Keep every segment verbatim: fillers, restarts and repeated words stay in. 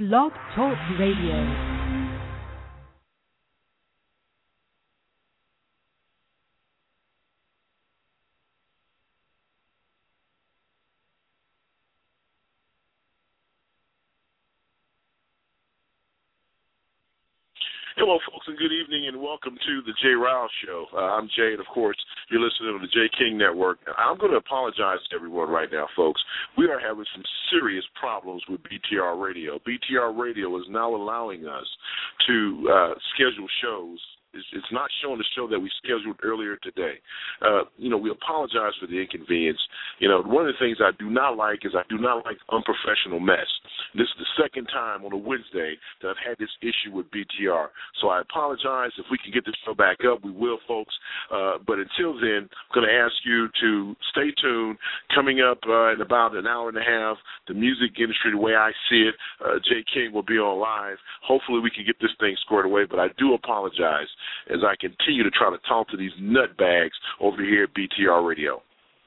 Blog Talk Radio. Hello, folks, and good evening, and welcome to the Jay Ryle Show. Uh, I'm Jay, and, of course, you're listening to the Jay King Network. I'm going to apologize to everyone right now, folks. We are having some serious problems with B T R Radio. B T R Radio is now allowing us to uh, schedule shows. It's, it's not showing the show that we scheduled earlier today. Uh, you know, we apologize for the inconvenience. You know, one of the things I do not like is I do not like unprofessional mess. This is the second time on a Wednesday that I've had this issue with B T R. So I apologize. If we can get this show back up, we will, folks. Uh, but until then, I'm going to ask you to stay tuned. Coming up uh, in about an hour and a half, the music industry, the way I see it, uh, Jay King will be on live. Hopefully we can get this thing squared away, but I do apologize as I continue to try to talk to these nutbags over here at B T R Radio.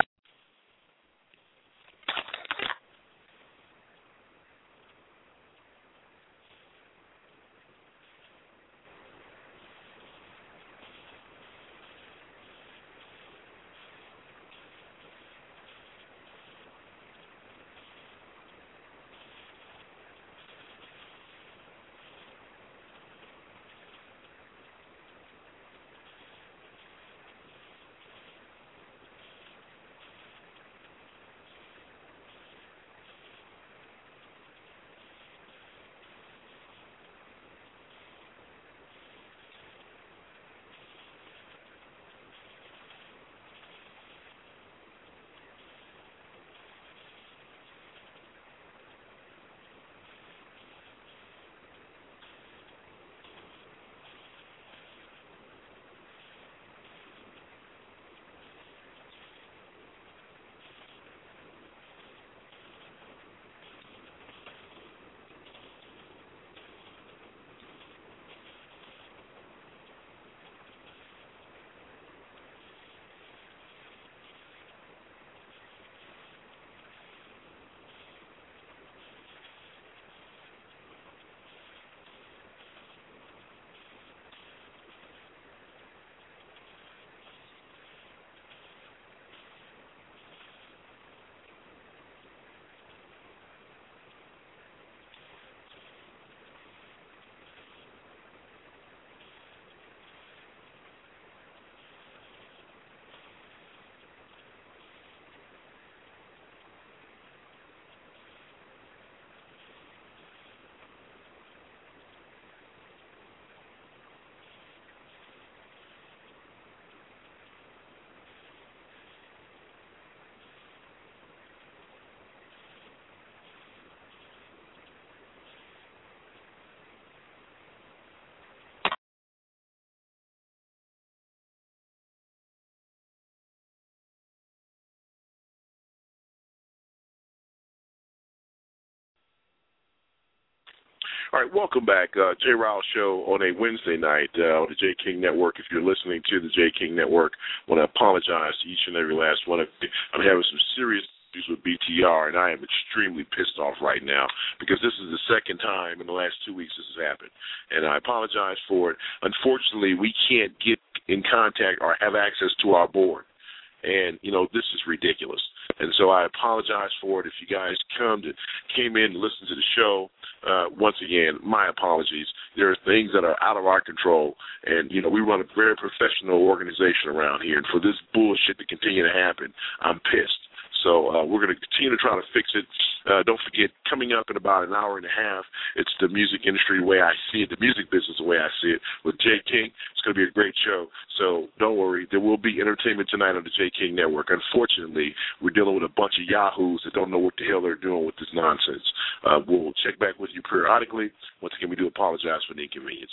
All right, welcome back. Uh, Jay Ryle Show on a Wednesday night uh, on the Jay King Network. If you're listening to the Jay King Network, I want to apologize to each and every last one of you. I'm having some serious issues with B T R, and I am extremely pissed off right now because this is the second time in the last two weeks this has happened, and I apologize for it. Unfortunately, we can't get in contact or have access to our board. And, you know, this is ridiculous. And so I apologize for it. If you guys come to, came in to listen to the show, uh, once again, my apologies. There are things that are out of our control. And, you know, we run a very professional organization around here. And for this bullshit to continue to happen, I'm pissed. So uh, we're going to continue to try to fix it. Uh, don't forget, coming up in about an hour and a half, it's the music industry the way I see it, the music business the way I see it, with Jay King. It's going to be a great show. So don't worry, there will be entertainment tonight on the Jay King Network. Unfortunately, we're dealing with a bunch of yahoos that don't know what the hell they're doing with this nonsense. Uh, we'll check back with you periodically. Once again, we do apologize for the inconvenience.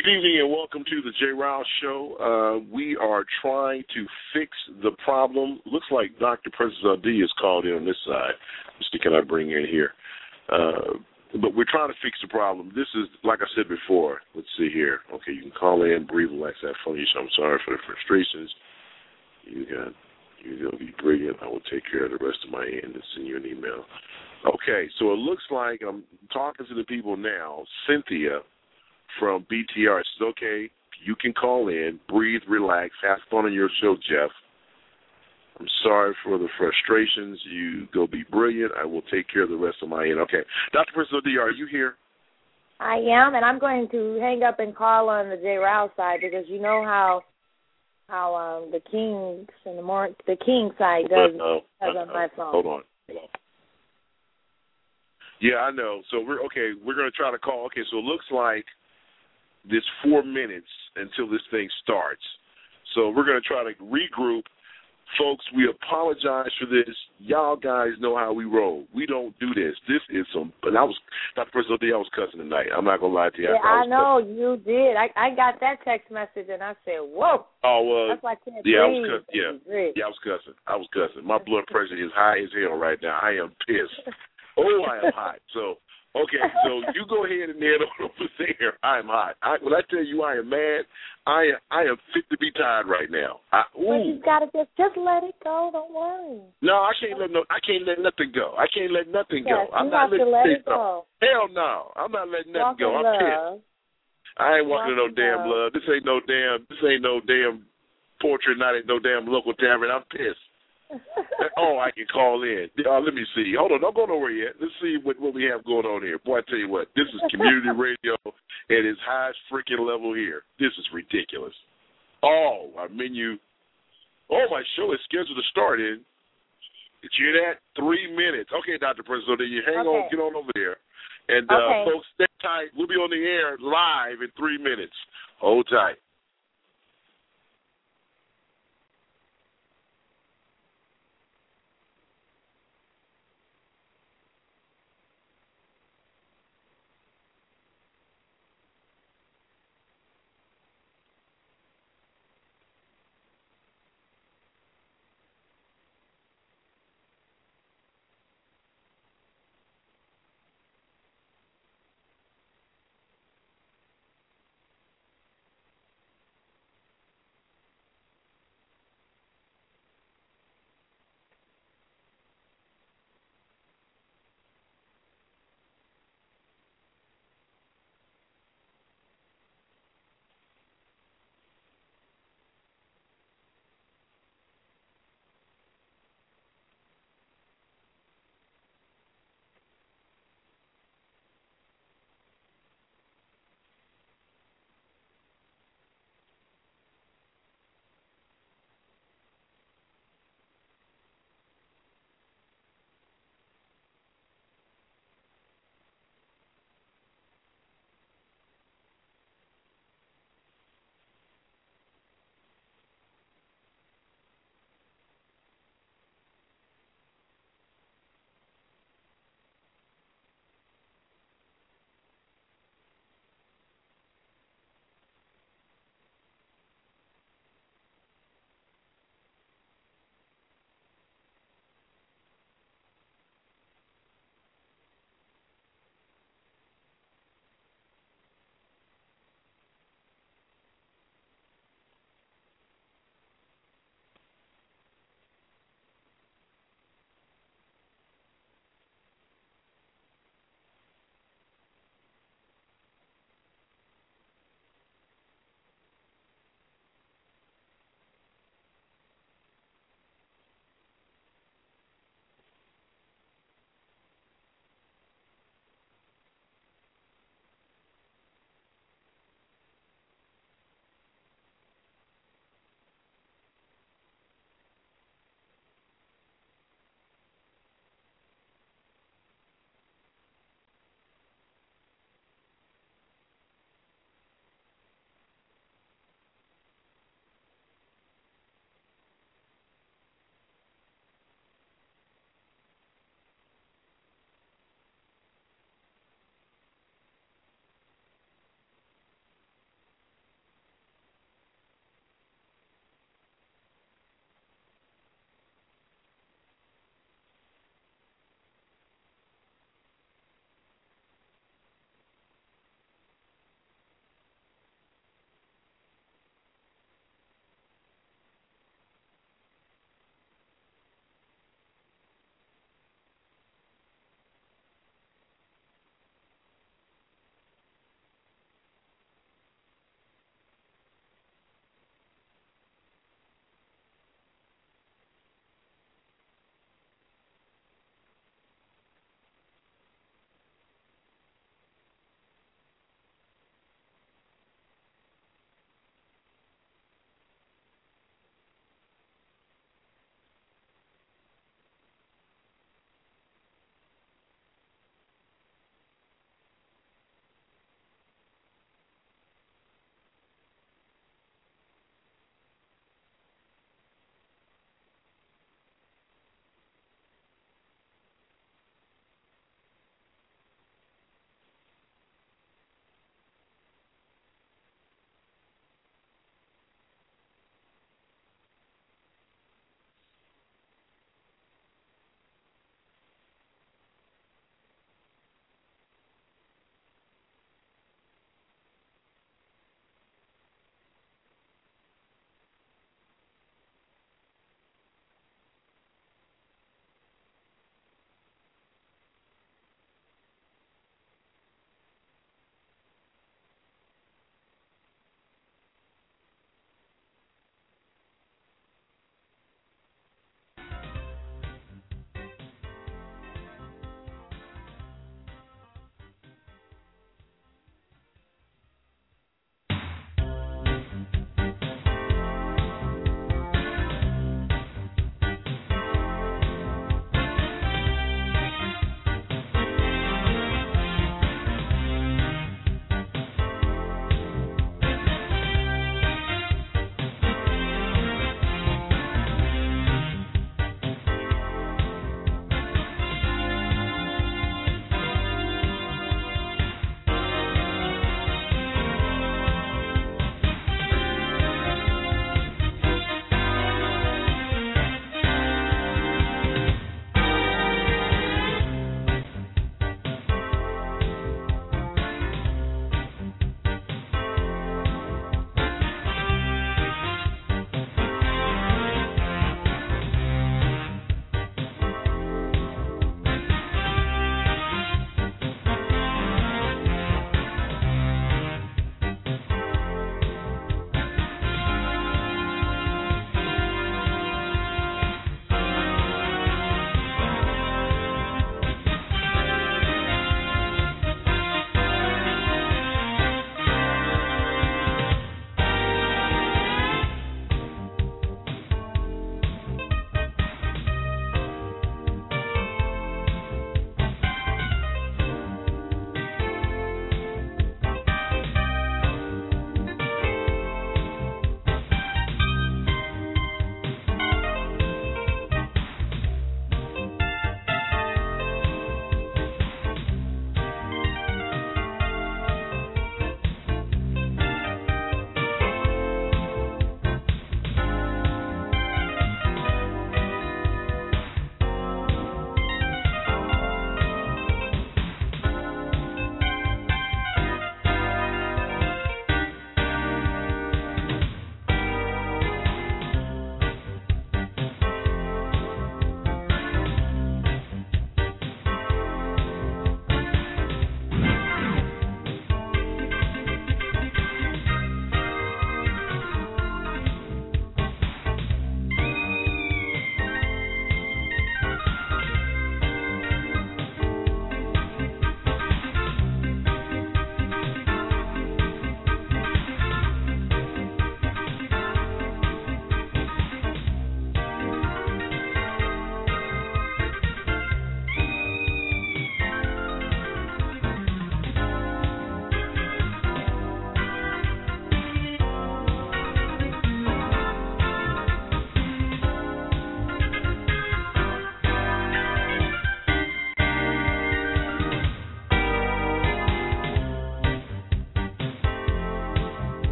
Good evening and welcome to the Jay Rouse Show. Uh, we are trying to fix the problem. Looks like Doctor President D is called in on this side. Let's see, can I bring in here? Uh, but we're trying to fix the problem. This is, like I said before, let's see here. Okay, you can call in, breathe, relax, have fun. I'm sorry for the frustrations. You got, you're going to be brilliant. I will take care of the rest of my end and send you an email. Okay, so it looks like I'm talking to the people now. Cynthia from B T R says, okay, you can call in, breathe, relax, have fun on your show, Jeff. I'm sorry for the frustrations. You go be brilliant. I will take care of the rest of my end. Okay. Doctor Priscilla D, are you here? I am, and I'm going to hang up and call on the J. Rouse side because you know how how um, the Kings and the more the King side does, uh, does uh, on my phone. Hold on. Hold on. Yeah, I know. So we're okay. We're going to try to call. Okay, so it looks like there's four minutes until this thing starts. So we're going to try to regroup. Folks, we apologize for this. Y'all guys know how we roll. We don't do this. This is some, and I was, Doctor President D, I was cussing tonight. I'm not going to lie to you. Yeah, I, I know, cussing. you did. I, I got that text message, and I said, whoa. Oh, well, That's why I can't yeah, I was breathe. cussing. Yeah, breathe. yeah, I was cussing. I was cussing. My blood pressure is high as hell right now. I am pissed. Oh, I am hot. So, okay, so you go ahead and head on over there. I am hot. I, when I tell you I am mad, I I am fit to be tied right now. I, But you gotta just just let it go. Don't worry. No, I can't let no. I can't let nothing go. I can't let nothing Yes, go. I'm you not have to letting let things it go. Hell no, I'm not letting nothing Walk go. in I'm love. pissed. I ain't walking in no Walk in damn love. love. This ain't no damn. This ain't no damn portrait night at no damn local tavern. I'm pissed. Oh, I can call in. Uh, let me see. Hold on, don't go nowhere yet. Let's see what, what we have going on here. Boy, I tell you what, this is community radio at its highest freaking level here. This is ridiculous. Oh, our menu. Oh, my show is scheduled to start in. Did you hear that? Three minutes. Okay, Doctor President, then you hang Okay. on, get on over there. And, uh, Okay. folks, stay tight. We'll be on the air live in three minutes. Hold tight.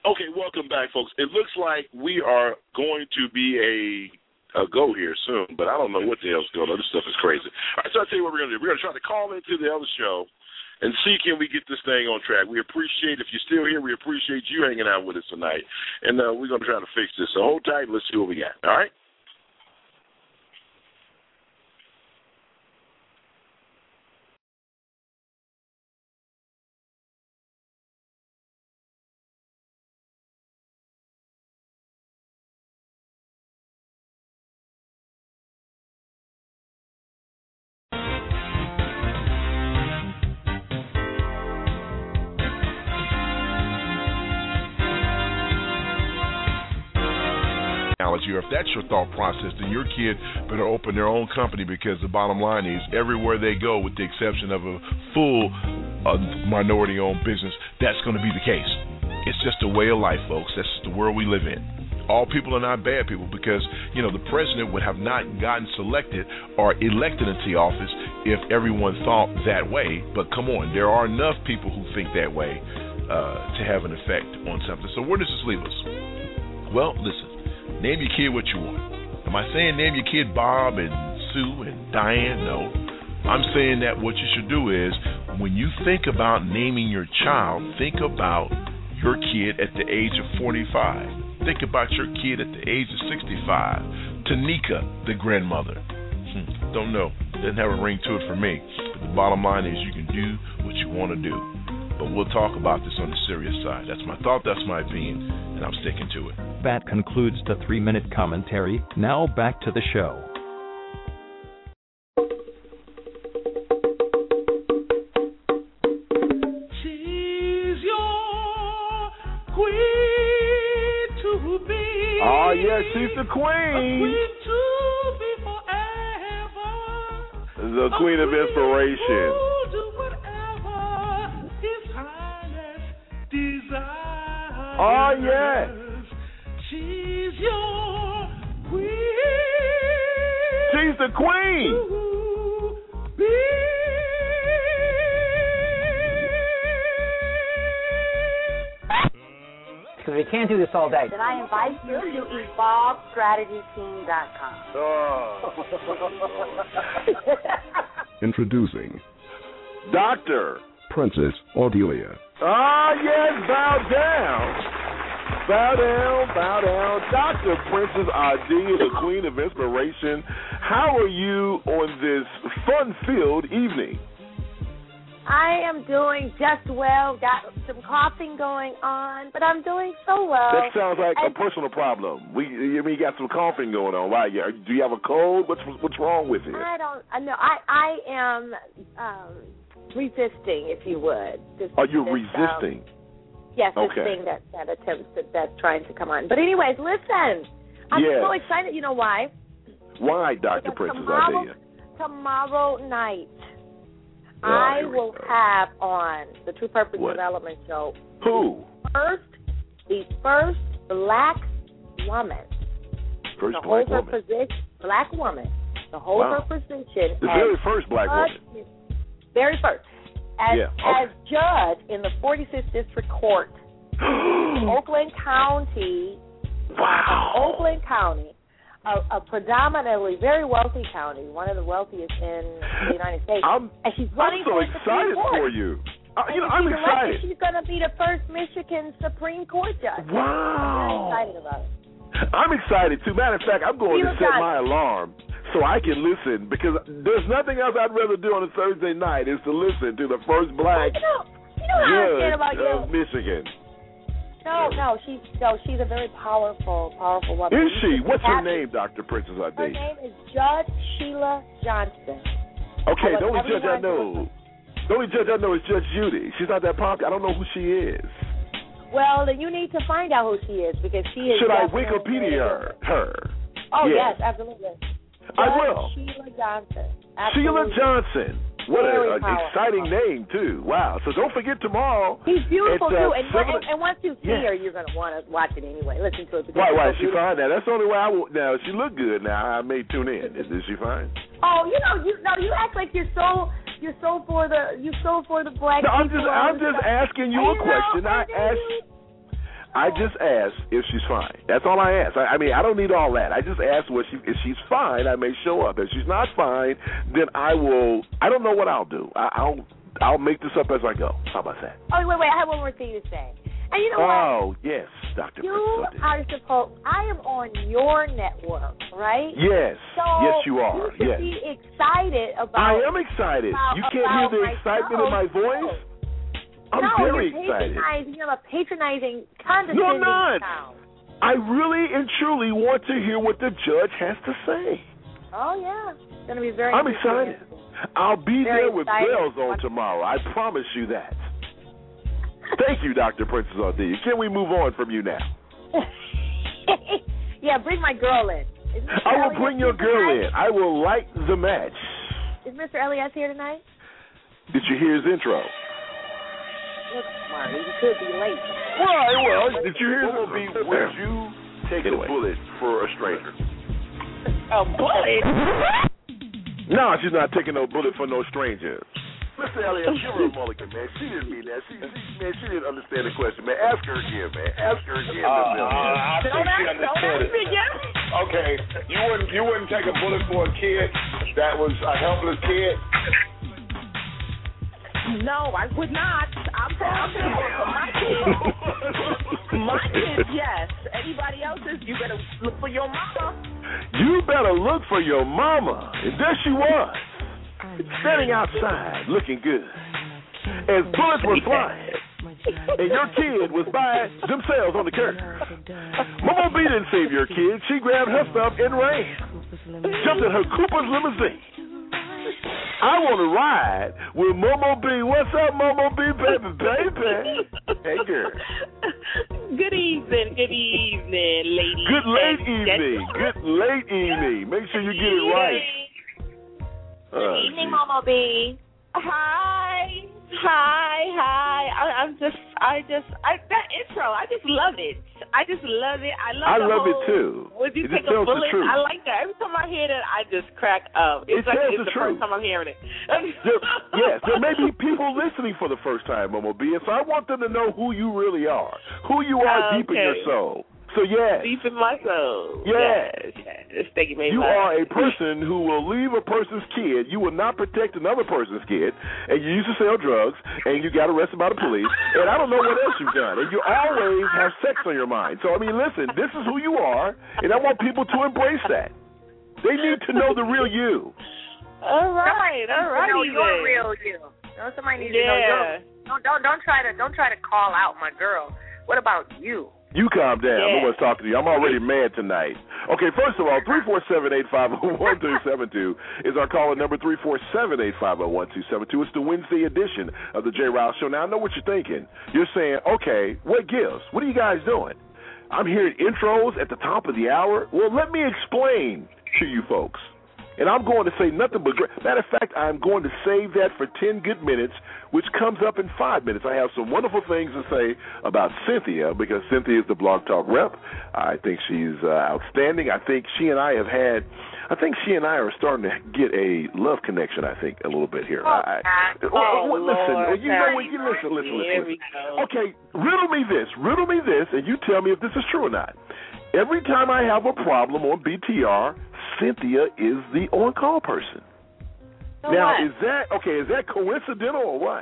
Okay, welcome back, folks. It looks like we are going to be a, a go here soon, but I don't know what the hell's going on. This stuff is crazy. All right, so I'll tell you what we're going to do. We're going to try to call into the other show and see can we get this thing on track. We appreciate, if you're still here, we appreciate you hanging out with us tonight, and uh, we're going to try to fix this. So hold tight. Let's see what we got. All right? Or if that's your thought process, then your kid better open their own company, because the bottom line is everywhere they go, with the exception of a full uh, minority-owned business, that's going to be the case. It's just a way of life, folks. That's just the world we live in. All people are not bad people, because, you know, the president would have not gotten selected or elected into office if everyone thought that way. But come on, there are enough people who think that way uh, to have an effect on something. So where does this leave us? Well, listen. Name your kid what you want. Am I saying name your kid Bob and Sue and Diane? No. I'm saying that what you should do is, when you think about naming your child, think about your kid at the age of forty-five. Think about your kid at the age of sixty-five. Tanika, the grandmother. Hmm, don't know. Doesn't have a ring to it for me. But the bottom line is you can do what you want to do. But we'll talk about this on the serious side. That's my thought, that's my opinion, and I'm sticking to it. That concludes the three-minute commentary. Now back to the show. She's your queen to be. Oh, yeah, she's the queen. Queen to be forever. The queen of inspiration. Oh, yeah. She's your queen. She's the queen. Because we can't do this all day. Then I invite you to evolve strategy team dot com. Oh. Introducing Doctor Princess Audelia. Ah, yes, bow down. Bow down, bow down. Doctor Princess Audelia, the queen of inspiration. How are you on this fun-filled evening? I am doing just well. Got some coughing going on, but I'm doing so well. That sounds like and a personal problem. We, I mean, you got some coughing going on. Why? Do you have a cold? What's what's wrong with you? I don't. I know. I I am um, resisting, if you would. This, Are you this, resisting? Um, yes, this okay. thing that that attempts that, that's trying to come on. But anyways, listen. I'm yes. so excited. You know why? Why, Doctor Because Princess tomorrow, Audelia? Tomorrow night. Oh, I will have on the True Purpose what? Development Show Who? First, the first black woman First to black hold her woman. position, black woman to hold Wow. her position. The as very first black judge, woman. Very first. As, Yeah, okay. as judge in the forty-fifth District Court in Oakland County. Wow. Uh, Oakland County. A, a predominantly very wealthy county, one of the wealthiest in the United States. I'm, and she's I'm running so for the excited Supreme Court. for you. Uh, you know, And I'm she's elected, excited. she's going to be the first Michigan Supreme Court judge. Wow. I'm very excited about it. I'm excited, too. Matter of fact, I'm going Sheila to set Johnson. my alarm so I can listen, because there's nothing else I'd rather do on a Thursday night is to listen to the first black You know, you know how I judge feel about you. of Michigan. No, no, she's no, she's a very powerful, powerful woman. Is You she? should What's be her happy. name, Doctor Princess Her Audelia? name is Judge Sheila Johnson. Okay, I the only want judge I everyone know, to- the only judge I know is Judge Judy. She's not that popular. I don't know who she is. Well, then you need to find out who she is, because she is. Should I definitely Wikipedia her? her? Oh Yes. yes, absolutely. I Judge will. Sheila Johnson. Sheila Absolutely. Johnson. What Very a, an powerful. exciting name, too. Wow. So don't forget tomorrow. He's beautiful, It's, uh, too. And, seven- and, and once you see Yeah. her, you're going to want to watch it anyway. Listen to it. because Why, it's why, so is she beautiful. fine now? That's the only way I will. Now, she look good now. I may tune in. Is, is she fine? Oh, you know, you no, you act like you're so you're so for the you so for the black No, I'm people. just, I'm just asking you a And, question. know, I and then asked, you- I just asked if she's fine. That's all I asked. I, I mean, I don't need all that. I just asked what she. If she's fine, I may show up. If she's not fine, then I will. I don't know what I'll do. I, I'll. I'll make this up as I go. How about that? Oh, wait, wait. I have one more thing to say. And you know oh, what? yes, Doctor You Prince. are supposed. I am on your network, right? Yes. So yes, you are. You should yes. be excited about. I am excited. About, you can't hear the excitement in my voice. I'm no, very you're excited. Patronizing. You have a patronizing, condescending You're not. sound. I really and truly want to hear what the judge has to say. Oh yeah, it's gonna be very. I'm excited. I'll be very there with excited. bells on tomorrow. I promise you that. Thank you, Doctor Princess Ardea. Can we move on from you now? Yeah, bring my girl in. I will bring your girl in. I will light the match. Is Mister Elias here tonight? Did you hear his intro? Look smart. He could be late. Well, well, did you hear his What would, be, would you take a anyway. bullet for a stranger? A bullet? No, she's not taking no bullet for no stranger. Mister Elliott, give her a mulligan, man. She didn't mean that. She, she, man, she didn't understand the question, man. Ask her again, man. Ask her again, Uh, Mister uh, Elliott. I think she understood it. Okay, you wouldn't you wouldn't take a bullet for a kid that was a helpless kid? No, I would not. I'm I'm going to for my kids. My kids, yes. Anybody else's, you better look for your mama. You better look for your mama. And there she was, standing outside, looking good. As bullets were flying, and your kid was by themselves on the curb. Mama B didn't save your kid. She grabbed her stuff and ran. Jumped in her Cooper's limousine. I want to ride with Momo B. What's up, Momo B, baby, baby? Hey, girl. Good evening, good evening, ladies. Good late evening. Good late evening. Make sure you get it right. Good uh, evening, Momo B. Hi. Hi, hi. I, I'm just, I just, I, that intro, I just love it. I just love it. I love I the love whole, it too. Would you it take a bullet? I like that. Every time I hear that, I just crack up. It's it like tells it's the, the truth. first time I'm hearing it. there, yes, there may be people listening for the first time, Momo B, and so I want them to know who you really are, who you are okay. deep in your soul. So, yes. Deep in my soul. Yes. Yes. yes. Thank you, you are a person who will leave a person's kid. You will not protect another person's kid. And you used to sell drugs, and you got arrested by the police. And I don't know what else you've done. And you always have sex on your mind. So, I mean, listen, this is who you are, and I want people to embrace that. They need to know the real you. All right. All right. Know your real you. No, somebody needs yeah. to know your. Don't, don't don't try to don't try to call out my girl. What about you? You calm down. Yeah. No one's talking to you. I'm already mad tonight. Okay, first of all, three four seven, eight five zero, one two seven two is our caller number, three four seven, eight five zero, one two seven two. It's the Wednesday edition of the J. Rouse Show. Now, I know what you're thinking. You're saying, okay, what gives? What are you guys doing? I'm hearing intros at the top of the hour. Well, let me explain to you folks. And I'm going to say nothing but great. Matter of fact, I'm going to save that for ten good minutes, which comes up in five minutes. I have some wonderful things to say about Cynthia, because Cynthia is the Blog Talk rep. I think she's uh, outstanding. I think she and I have had, I think she and I are starting to get a love connection, I think, a little bit here. Oh, I, oh, well, listen, Lord, you know what? You listen, listen, listen. listen. Okay, riddle me this, riddle me this, and you tell me if this is true or not. Every time I have a problem on B T R, Cynthia is the on-call person. So now, what? is that, okay, is that coincidental or what?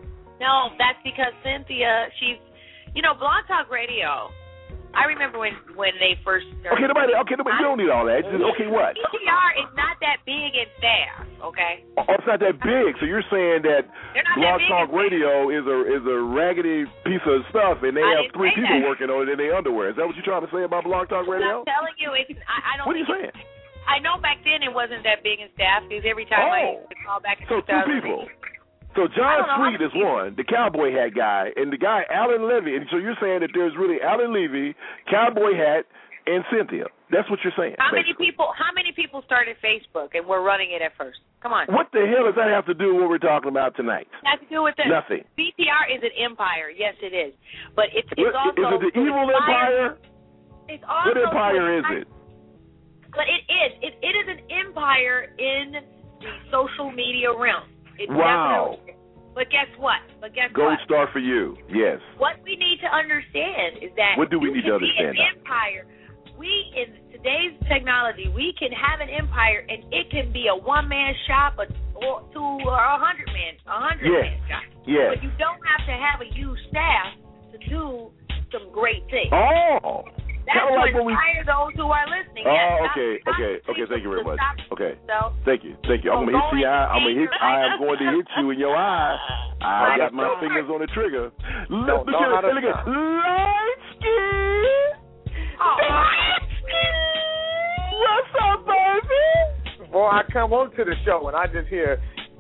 No, that's because Cynthia, she's, you know, Blog Talk Radio. I remember when, when they first started. Okay, nobody, okay, nobody, you don't need all that. Just, okay, what? B T R is not that big in staff, okay? Oh, it's not that big. So you're saying that Blog Talk in Radio is a is a raggedy piece of stuff, and they I have three people that. working on it in their underwear. Is that what you're trying to say about Blog Talk Radio? I'm telling you, it's, I, I don't What are you think saying? It, I know back then it wasn't that big in staff, because every time Oh. I used to call back in So two people. So John Sweet is one, the cowboy hat guy, and the guy Alan Levy. And so you're saying that there's really Alan Levy, cowboy hat, and Cynthia. That's what you're saying. How basically. many people? How many people started Facebook and were running it at first? Come on. What the hell does that have to do with what we're talking about tonight? It has to do with this. Nothing. B T R is an empire. Yes, it is. But it's, it's What, also. is it the evil empire? It's also. What empire is it? But it is. It, it is an empire in the social media realm. It Wow. definitely is. But guess what? But guess Gold what? star for you. Yes. What we need to understand is that what do we you need can to understand? Be an empire. We in today's technology, we can have an empire, and it can be a one-man shop, or, or two, or a hundred-man, a hundred-man yes. shop. Yes. But you don't have to have a huge staff to do some great things. Oh. That's Kinda like to when we... inspire those who are listening. Oh, yes, okay, not, okay, not okay. Thank you very much. Okay, so, thank you, thank you. I'm so gonna hit you. I'm gonna hit. I am going to hit you in your eye. I got my fingers on the trigger. Look, look at it. Look at light skin. Light skin. What's up, baby? Boy, I come on to the show and I just hear.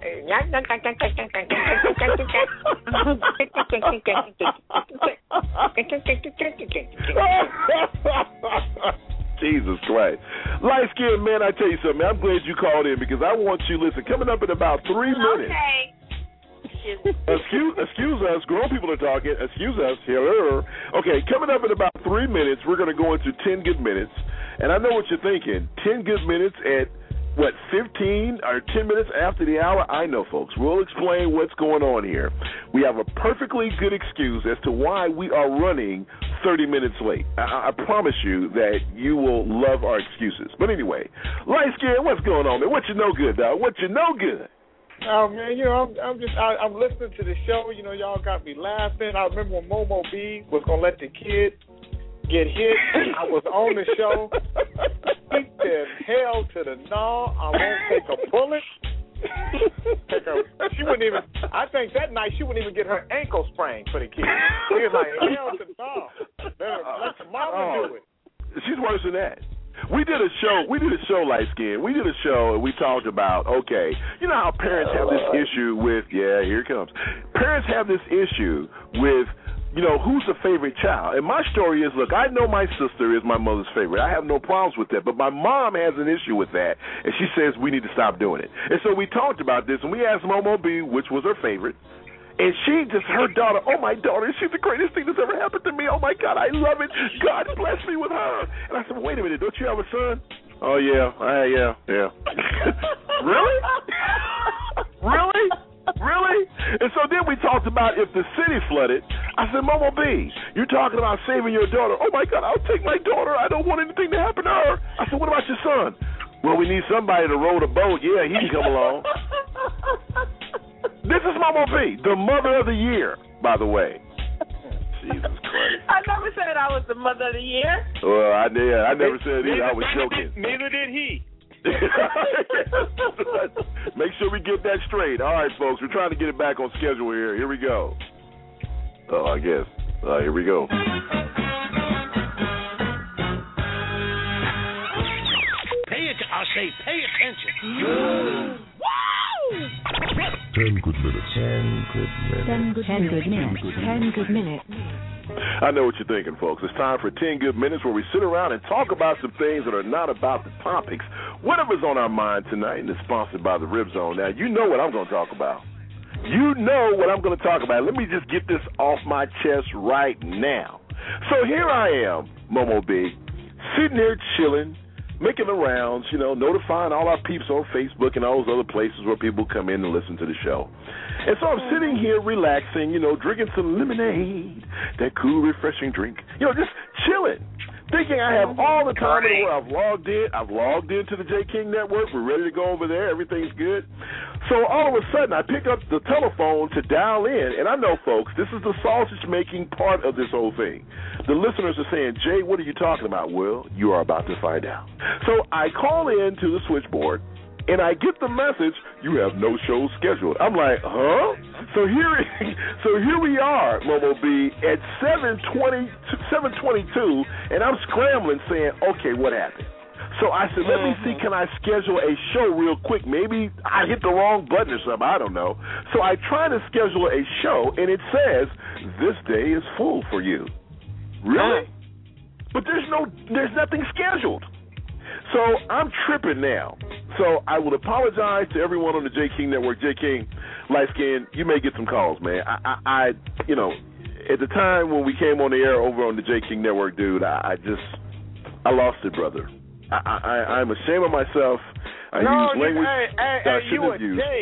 Jesus Christ. Light skinned man, I tell you something, man, I'm glad you called in because I want you, listen, coming up in about three minutes. Okay. excuse, excuse us, grown people are talking. Excuse us. Hello. Okay, coming up in about three minutes, we're going to go into ten good minutes. And I know what you're thinking. ten good minutes at what, fifteen or ten minutes after the hour? I know, folks. We'll explain what's going on here. We have a perfectly good excuse as to why we are running thirty minutes late. I, I promise you that you will love our excuses. But anyway, light skin, what's going on, man? What you know good, dog? What you know good? Oh man, you know, I'm, I'm just, I, I'm listening to the show. You know, y'all got me laughing. I remember when Momo B was gonna let the kid get hit. I was on the show. He said, "Hell to the no! I won't take a bullet." Take a, she wouldn't even. I think that night she wouldn't even get her ankle sprained for the kid. She was like, "Hell to the no! Let, her, let the mama oh, do it." She's worse than that. We did a show, we did a show, Light Skin. We did a show and we talked about, okay, you know how parents have this issue with, yeah, here it comes. Parents have this issue with, you know, who's the favorite child? And my story is, look, I know my sister is my mother's favorite. I have no problems with that. But my mom has an issue with that, and she says we need to stop doing it. And so we talked about this, and we asked Momo B, which was her favorite. And she just, her daughter, oh, my daughter, she's the greatest thing that's ever happened to me. Oh, my God, I love it. God bless me with her. And I said, well, wait a minute, don't you have a son? Oh, yeah, uh, yeah, yeah. Really? Really? Really? And so then we talked about if the city flooded. I said, Momo B, you're talking about saving your daughter. Oh, my God, I'll take my daughter. I don't want anything to happen to her. I said, what about your son? Well, we need somebody to row the boat. Yeah, he can come along. This is Momo B, the mother of the year, by the way. Jesus Christ. I never said I was the mother of the year. Well, I did. I never said either. I was joking. Neither did he. Make sure we get that straight. All right, folks, we're trying to get it back on schedule here. Here we go. Oh, I guess. Uh, here we go. Pay it. I say, pay attention. Wow! Ten good minutes. Ten good minutes. Ten good, Ten good minutes. Ten good minutes. I know what you're thinking, folks. It's time for ten good minutes where we sit around and talk about some things that are not about the topics. Whatever's on our mind tonight, and it's sponsored by the Rib Zone. Now, you know what I'm going to talk about. You know what I'm going to talk about. Let me just get this off my chest right now. So here I am, Momo B, sitting here chilling, making the rounds, you know, notifying all our peeps on Facebook and all those other places where people come in and listen to the show. And so I'm sitting here relaxing, you know, drinking some lemonade, that cool, refreshing drink, you know, just chilling, thinking I have all the time in the world. I've logged in. I've logged into the J. King Network. We're ready to go over there. Everything's good. So all of a sudden, I pick up the telephone to dial in, and I know, folks, this is the sausage-making part of this whole thing. The listeners are saying, Jay, what are you talking about? Well, you are about to find out. So I call in to the switchboard, and I get the message, you have no show scheduled. I'm like, huh? So here, so here we are, Momo B, at seven twenty, seven twenty-two, and I'm scrambling saying, okay, what happened? So I said, let me see, can I schedule a show real quick? Maybe I hit the wrong button or something. I don't know. So I try to schedule a show, and it says, this day is full for you. Really? But there's no, there's nothing scheduled. So I'm tripping now. So I will apologize to everyone on the J. King Network. J. King, light skin, you may get some calls, man. I, I, I, you know, at the time when we came on the air over on the J. King Network, dude, I, I just, I lost it, brother. I, I, I'm ashamed of myself. I no, use language you, hey, hey, that I hey, shouldn't you have a used. Jay.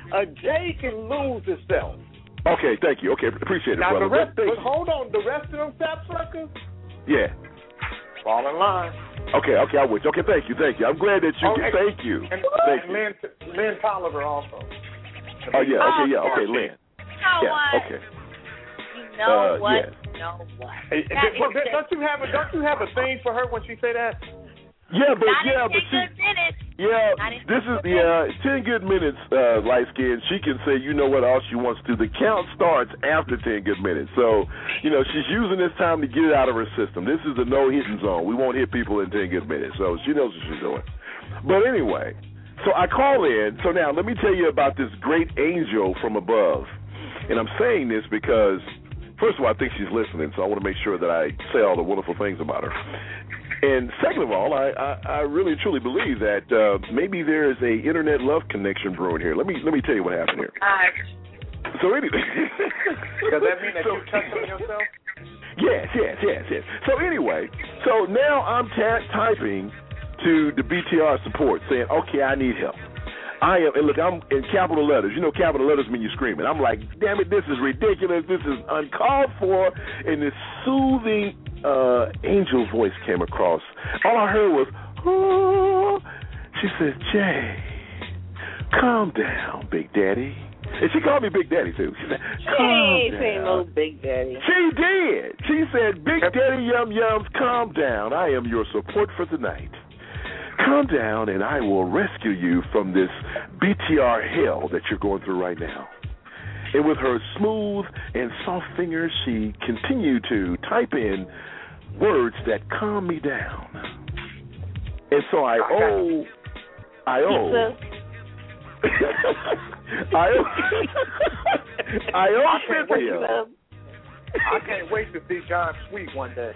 a J can lose itself. Okay, thank you. Okay, appreciate it, now, brother. The rest, but but hold on, the rest of them sapsuckers? Yeah. Fall in line. Okay, okay, I would. Okay, thank you, thank you. I'm glad that you. Okay. Thank you. And, thank and Lynn, Lynn Tolliver also. Oh yeah. Okay, yeah. Oh, Okay, Lynn. You know yeah. what? Okay. You know Uh, what? yeah. You know what? Hey, That but, is don't you have a don't you have a thing for her when she say that? Yeah, but Not yeah, in but ten she. good minutes. Yeah, Not in this is ten yeah, ten good minutes, uh, light skin. She can say, you know what, all she wants to. The count starts after ten good minutes. So, you know, she's using this time to get it out of her system. This is the no hitting zone. We won't hit people in ten good minutes. So she knows what she's doing. But anyway, so I call in. So now let me tell you about this great angel from above. And I'm saying this because, first of all, I think she's listening, so I want to make sure that I say all the wonderful things about her. And second of all, I, I, I really truly believe that uh, maybe there is a internet love connection brewing here. Let me let me tell you what happened here. So anyway, does that mean that so, you touched on yourself? Yes, yes, yes, yes. So anyway, so now I'm ta- typing to the B T R support saying, okay, I need help. I am, and look, I'm in capital letters. You know, capital letters mean you're screaming. I'm like, damn it, this is ridiculous. This is uncalled for. And this soothing uh, angel voice came across. All I heard was, oh. She said, Jay, calm down, Big Daddy. And she called me Big Daddy, too. She said, calm hey, down. say no Big Daddy. She did. She said, Big Daddy Yum Yums, calm down. I am your support for the night. Calm down, and I will rescue you from this B T R hell that you're going through right now. And with her smooth and soft fingers, she continued to type in words that calm me down. And so I owe, I owe, I owe, I owe Cynthia. I can't wait to see John Sweet one day.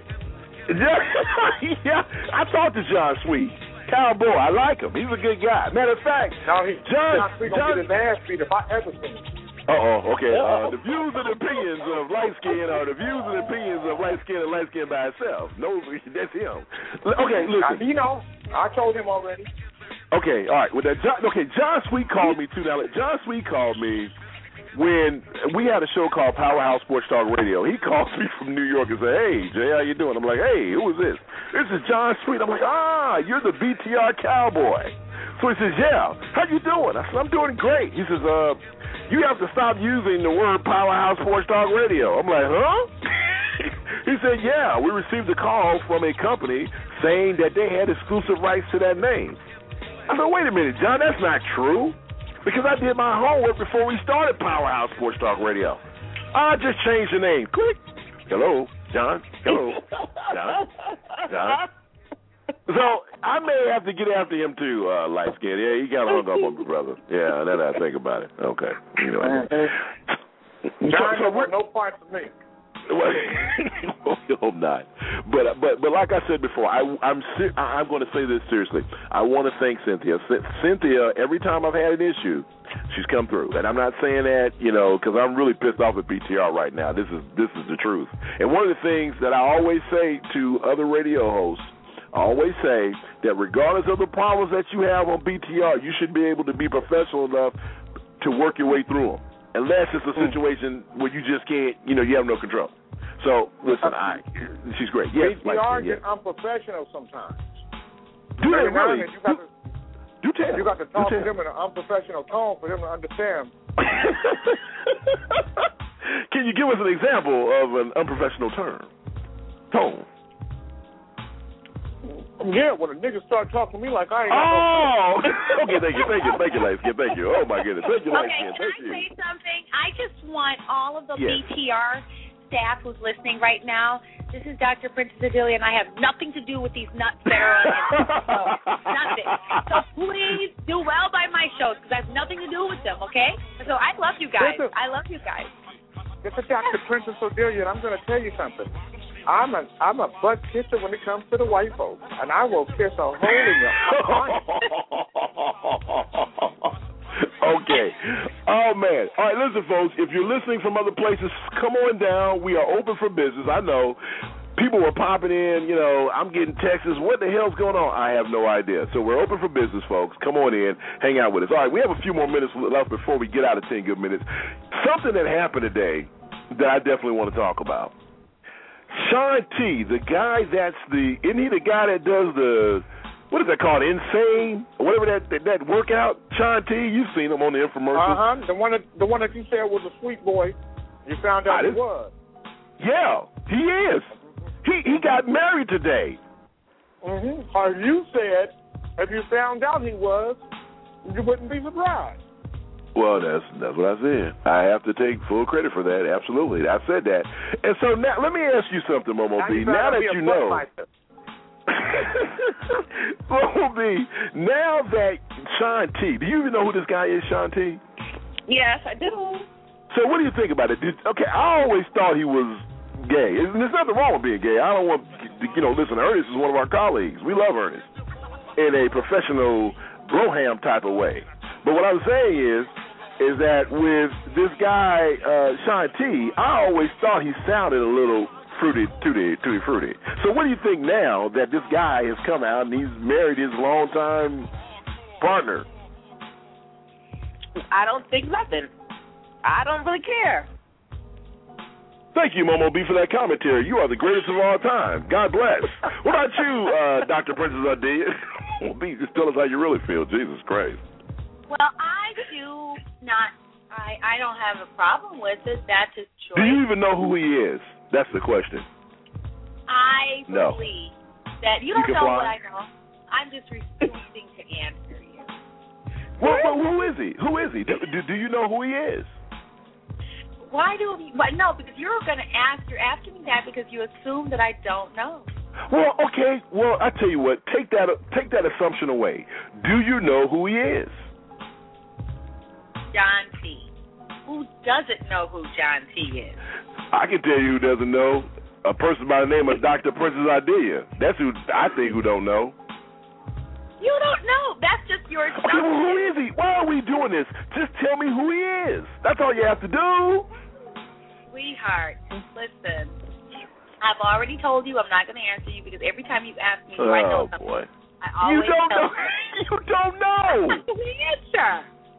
Yeah, I talked to John Sweet. Cowboy, I like him. He's a good guy. Matter of fact, no, he, John, John Sweet gonna get his ass beat if I ever see him. Uh-oh, okay. Uh, the views and opinions of light skin are the views and opinions of light skin and light skin by itself. No, that's him. Okay, listen. You know, I told him already. Okay, all right. Well, that John, okay, John Sweet called me too. Now, John Sweet called me when we had a show called Powerhouse Sports Talk Radio. He called me from New York and said, hey, Jay, how you doing? I'm like, hey, who is this? This is John Sweet. I'm like, ah, you're the B T R cowboy. So he says, yeah, how you doing? I said, I'm doing great. He says, uh, you have to stop using the word Powerhouse Sports Talk Radio. I'm like, huh? He said, yeah, we received a call from a company saying that they had exclusive rights to that name. I said, wait a minute, John, that's not true. Because I did my homework before we started Powerhouse Sports Talk Radio. I just changed the name. Quick. Hello, John. Hello, John. John. So I may have to get after him too, uh, light skin. Yeah, he kind of hung up on me, brother. Yeah, now that I think about it. Okay. You know. John, so, so we're no parts of me. Well, I hope not. But but but like I said before, I, I'm I'm going to say this seriously. I want to thank Cynthia. C- Cynthia, every time I've had an issue, she's come through. And I'm not saying that, you know, because I'm really pissed off at B T R right now. This is this is the truth. And one of the things that I always say to other radio hosts, I always say that regardless of the problems that you have on B T R, you should be able to be professional enough to work your way through them. Unless it's a situation where you just can't, you know, you have no control. So, listen, I, she's great. Yes, B T R like, get yeah. unprofessional sometimes. Do they really? You got, to, do tell. you got to talk do to them in an unprofessional tone for them to understand. Can you give us an example of an unprofessional term? Tone. Yeah, when a nigga start talking to me like I ain't. Oh, no okay. Thank you, thank you, thank you, light skin. Thank you. Oh my goodness, thank you, light Okay, skin. can Thank I you. say something? I just want all of the Yes. B T R staff who's listening right now. This is Doctor Princess Adelia, and I have nothing to do with these nuts that are on this show. Nothing. So please do well by my shows because I have nothing to do with them. Okay? So I love you guys. Listen. I love you guys. This is Doctor Princess Adelia, and I'm going to tell you something. I'm a I'm a butt kisser when it comes to the white folks, and I will kiss a hole in your. Okay. Oh man. All right, listen, folks. If you're listening from other places, come on down. We are open for business. I know. people were popping in, you know, I'm getting texts. What the hell's going on? I have no idea. So we're open for business, folks. Come on in, hang out with us. All right, we have a few more minutes left before we get out of ten good minutes. Something that happened today that I definitely want to talk about. Sean T, the guy that's the, isn't he the guy that does the, what is that called, Insane? Or whatever that, that that workout? Sean T, you've seen him on the infomercials. Uh-huh, the one that, the one that you said was a sweet boy. You found out he was. Yeah, he is. He he got married today. Mm-hmm. Or you said if you found out he was, you wouldn't be surprised. Well, that's that's what I said. I have to take full credit for that. Absolutely, I said that. And so now, let me ask you something, Momo B. Now that you know, Momo B. Now that Sean T. Do you even know who this guy is, Sean T? Yes, I do. So what do you think about it? Did, okay, I always thought he was gay. There's nothing wrong with being gay. I don't want to, you know, listen, Ernest is one of our colleagues. We love Ernest in a professional broham type of way. But what I'm saying is, is that with this guy, uh, Sean T, I always thought he sounded a little fruity, tutti, tutti fruity. So what do you think now that this guy has come out and he's married his longtime partner? I don't think nothing. I don't really care. Thank you, Momo B, for that commentary. You are the greatest of all time. God bless. What about you, uh, Doctor Princess Ardea? Momo B, just tell us how you really feel. Jesus Christ. Well, I do not. I I don't have a problem with it. That's his choice. Do you even know who he is? That's the question. I no. believe that you You don't can know fly? what I know. I'm just refusing to answer you. Well, well, who is he? Who is he? Do, do, do you know who he is? Why do you? Why, no, because you're going to ask. You're asking me that because you assume that I don't know. Well, okay. Well, I tell you what. Take that. Take that assumption away. Do you know who he is? John T. Who doesn't know who John T. is? I can tell you who doesn't know. A person by the name of Doctor Princess Ardea. That's who I think who don't know. You don't know. That's just your assumption. Okay, well, who is he? Why are we doing this? Just tell me who he is. That's all you have to do. Sweetheart, listen. I've already told you I'm not going to answer you because every time you ask me, do oh, I know something? Boy. I always you don't tell know. you. You don't know. That's the answer.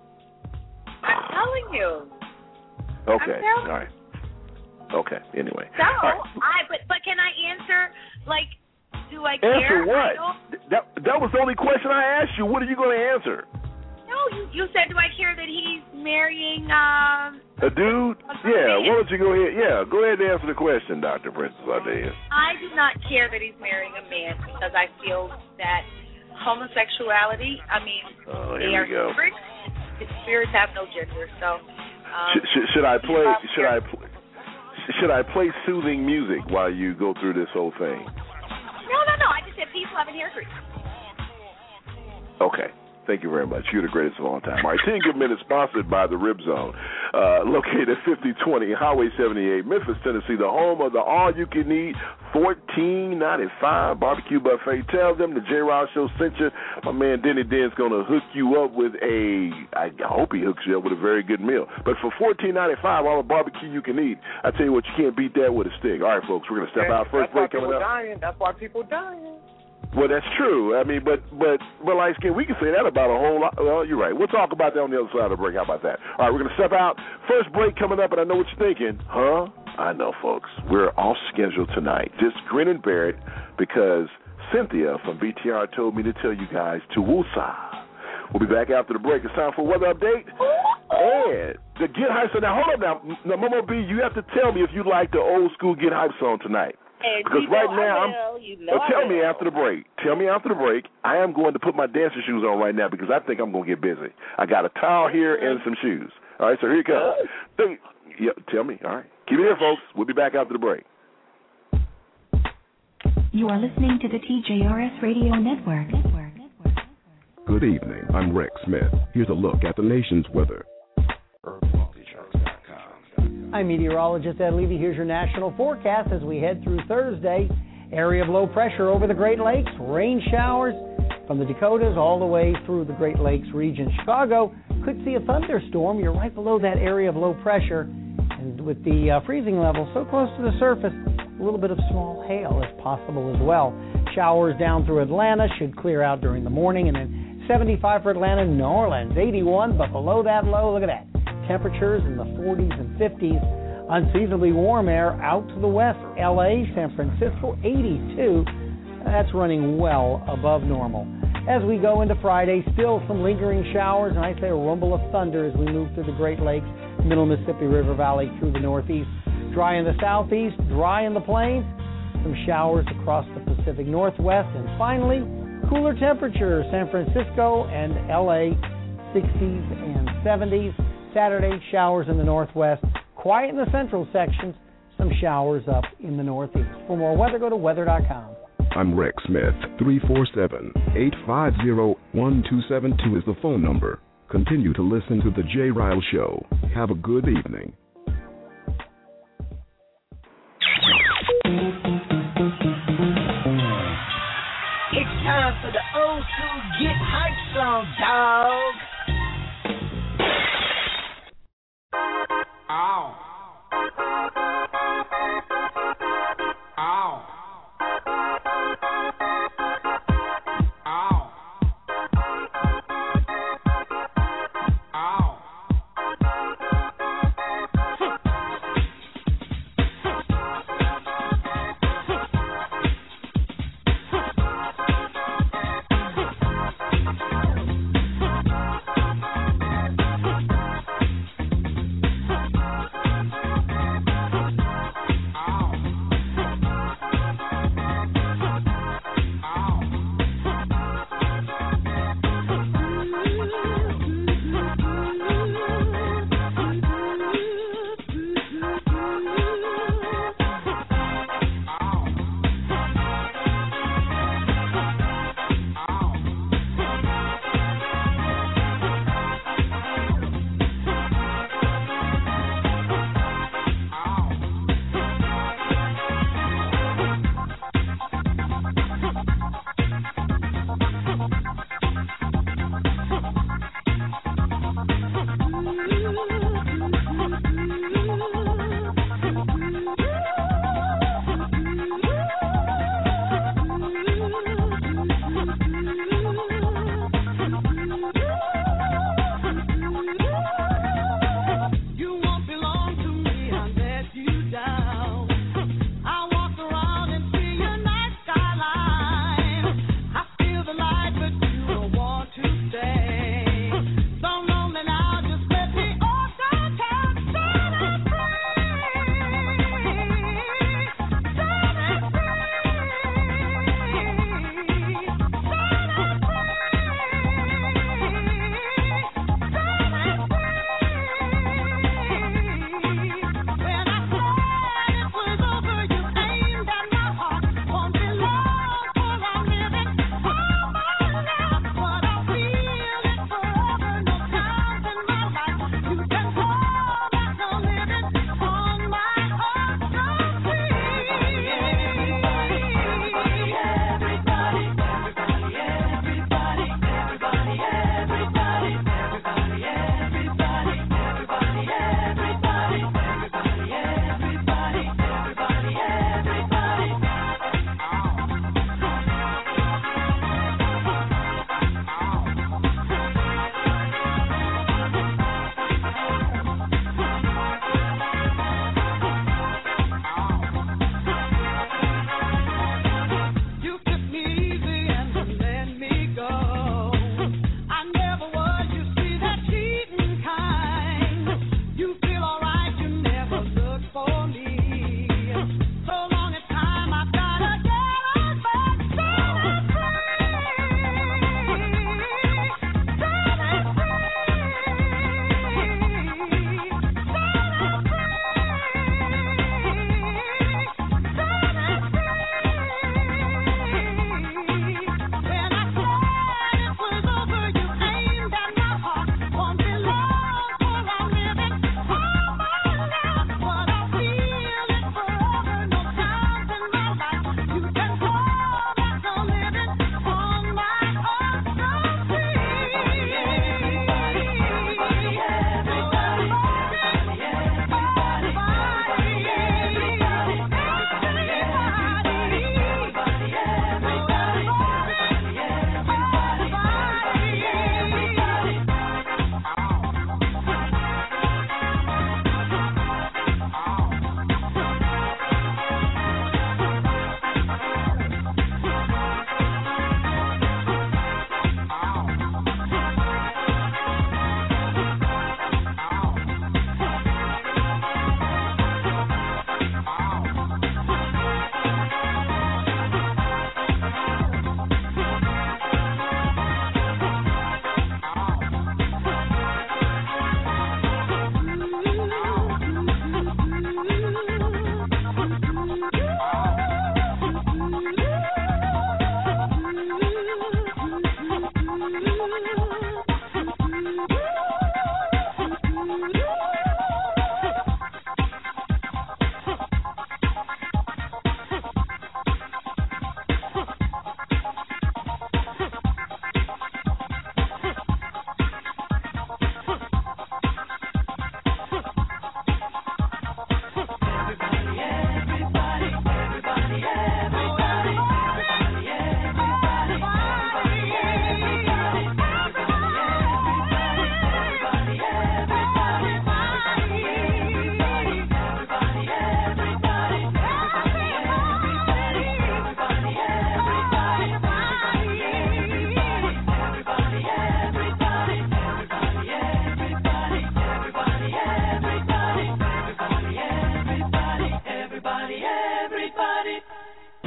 I'm telling you. Okay. I'm All right. Okay. Anyway. So, right. I but but can I answer like? Do I care? Answer what? I that that was the only question I asked you. What are you going to answer? No, you you said do I care that he's marrying um a dude? Yeah. Why don't you go ahead? Yeah, go ahead and answer the question, Doctor Princess Ardea. I do not care that he's marrying a man because I feel that homosexuality. I mean, oh, they here are we go. spirits. His spirits have no gender. So. Um, should, should, should I play? Should I play? Should I play soothing music while you go through this whole thing? No, no, no. I just said peace, love, and hair grease. Okay. Thank you very much. You're the greatest of all time. All right, ten Good Minutes sponsored by the Rib Zone, uh, located at fifty twenty Highway seventy-eight, Memphis, Tennessee, the home of the all-you-can-eat fourteen ninety-five barbecue buffet. Tell them the J. Rouse Show sent you. My man Denny Den's going to hook you up with a, I hope he hooks you up with a very good meal. But for fourteen ninety-five, all the barbecue you can eat, I tell you what, you can't beat that with a stick. All right, folks, we're going to step out. First break coming up. Dying. That's why people dying. Well, that's true. I mean, but but but like, we can say that about a whole lot. Well, you're right. We'll talk about that on the other side of the break. How about that? All right, we're going to step out. First break coming up, and I know what you're thinking. Huh? I know, folks. We're off schedule tonight. Just grin and bear it because Cynthia from B T R told me to tell you guys to woosah. We'll be back after the break. It's time for a weather update. And the Get Hype song. Now, hold up now. Now, Momo B, you have to tell me if you like the old school Get Hype song tonight. And because you know right now, I will. I'm, you know well, tell I me will. after the break. Tell me after the break. I am going to put my dancing shoes on right now because I think I'm going to get busy. I got a towel here and some shoes. All right, so here you go. Think, yeah, tell me. All right. Keep it here, folks. We'll be back after the break. You are listening to the T J R S Radio Network. Network. Good evening. I'm Rex Smith. Here's a look at the nation's weather. I'm meteorologist Ed Levy. Here's your national forecast as we head through Thursday. Area of low pressure over the Great Lakes. Rain showers from the Dakotas all the way through the Great Lakes region. Chicago could see a thunderstorm. You're right below that area of low pressure. And with the uh, freezing level so close to the surface, A little bit of small hail if possible as well. Showers down through Atlanta should clear out during the morning, and then seventy-five for Atlanta, New Orleans, eighty-one, but below that low, look at that. Temperatures in the forties and fifties. Unseasonably warm air out to the west. L A, San Francisco, eighty-two. That's running well above normal. As we go into Friday, still some lingering showers, and I say a rumble of thunder as we move through the Great Lakes, Middle Mississippi River Valley through the northeast. Dry in the southeast, dry in the plains, some showers across the Pacific Northwest, and finally, cooler temperatures, San Francisco and L A, sixties and seventies. Saturday, showers in the northwest, quiet in the central sections, some showers up in the northeast. For more weather, go to weather dot com. I'm Rick Smith. three four seven, eight five zero, one two seven two is the phone number. Continue to listen to The Jay Ryle Show. Have a good evening. It's time for the old school Get Hype song, dog. Ow. Ow. Ow. Ow.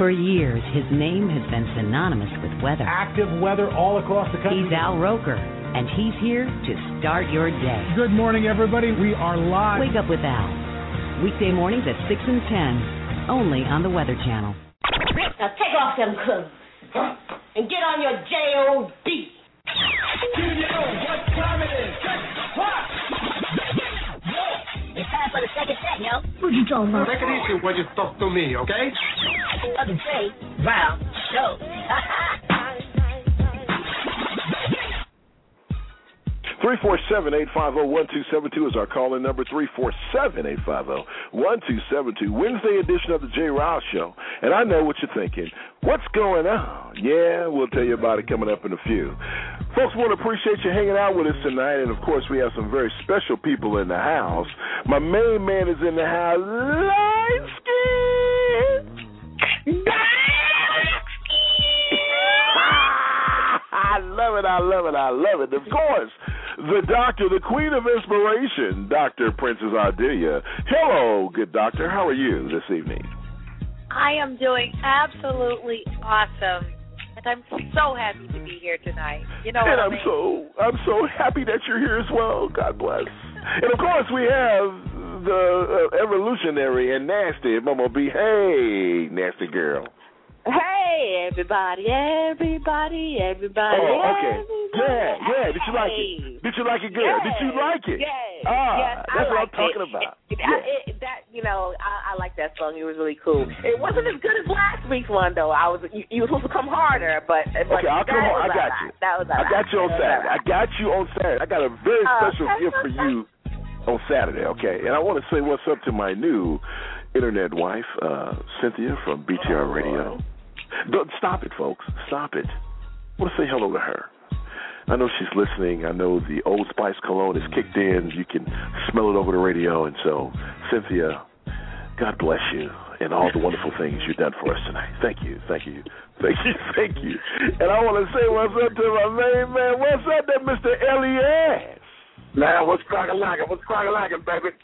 For years, his name has been synonymous with weather. Active weather all across the country. He's Al Roker, and he's here to start your day. Good morning, everybody. We are live. Wake up with Al. Weekday mornings at six and ten, only on the Weather Channel. Now take off them clothes huh? and get on your J O D. Do you know what time it is? Check the clock. It's time for the second set, yo. What you talking about? Take it easy when you talk to me, okay? Other day, round, show. three four seven, eight five zero, one two seven two is our call-in number, three four seven, eight five zero, one two seven two. Wednesday edition of the Jay Ryle Show. And I know what you're thinking. What's going on? Yeah, we'll tell you about it coming up in a few. Folks, we want to appreciate you hanging out with us tonight. And, of course, we have some very special people in the house. My main man is in the house. Light skin. I love it, I love it, I love it. Of course, the doctor, the queen of inspiration, Doctor Princess Ardelia. Hello, good doctor. How are you this evening? I am doing absolutely awesome, and I'm so happy to be here tonight. You know and what I I'm mean? so I'm so happy that you're here as well. God bless. And of course, we have the uh, evolutionary and nasty Momo B. Hey, nasty girl. Hey, everybody, everybody, everybody. Oh, okay. Everybody. Yeah, yeah. Did you like it? Did you like it, girl? Yes. Did you like it? Yes. Ah, yes, that's I what I'm liked talking it. about. It, it, yeah. I, it, that you know, I, I like that song. It was really cool. It wasn't as good as last week's one, though. I was you, you were supposed to come harder, but okay, I'll come on. I got right. you. That was I got you on Saturday. I got you on Saturday. I got a very special uh, gift for you on Saturday. Okay, and I want to say what's up to my new internet wife, uh, Cynthia from B T R Radio. Don't, stop it, folks. Stop it. I want to say hello to her. I know she's listening. I know the Old Spice cologne is kicked in. You can smell it over the radio. And so, Cynthia, God bless you and all the wonderful things you've done for us tonight. Thank you. Thank you. Thank you. Thank you. And I want to say what's up to my main man. What's up to Mister Elias? Man, what's crackin'-lackin'? What's crackin'-lackin', baby?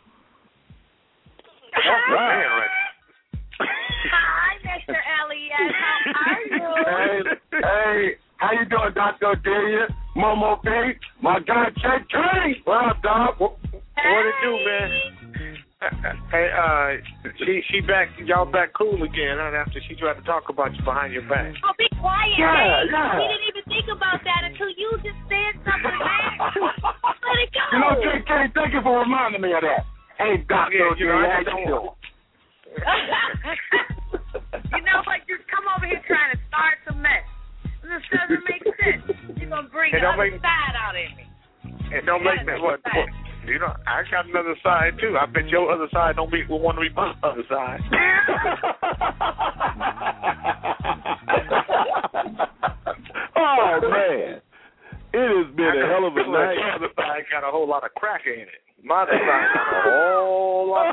All right. Hi, Mister Elliott. How are you? Hey, hey, how you doing, Doctor Ardelia? Momo B, my guy J K. What up, dog? What, what it do, man? Hey, uh, she she back, y'all back cool again, huh? After she tried to talk about you behind your back. Oh, be quiet, yeah, man. yeah. We didn't even think about that until you just said something, man. Let it go. You know, J K, thank you for reminding me of that. Hey, Doctor Yeah, you know, Ardelia, I how don't you doing? You know what? Just come over here trying to start some mess. This doesn't make sense. You're going to bring It the don't other make- side out in me. And don't make me what, what? You know, I got another side too. I bet your other side don't be will want to be my other side. Oh man, it has been a hell of a night. Your other side got a whole lot of crack in it. My other side got a whole lot.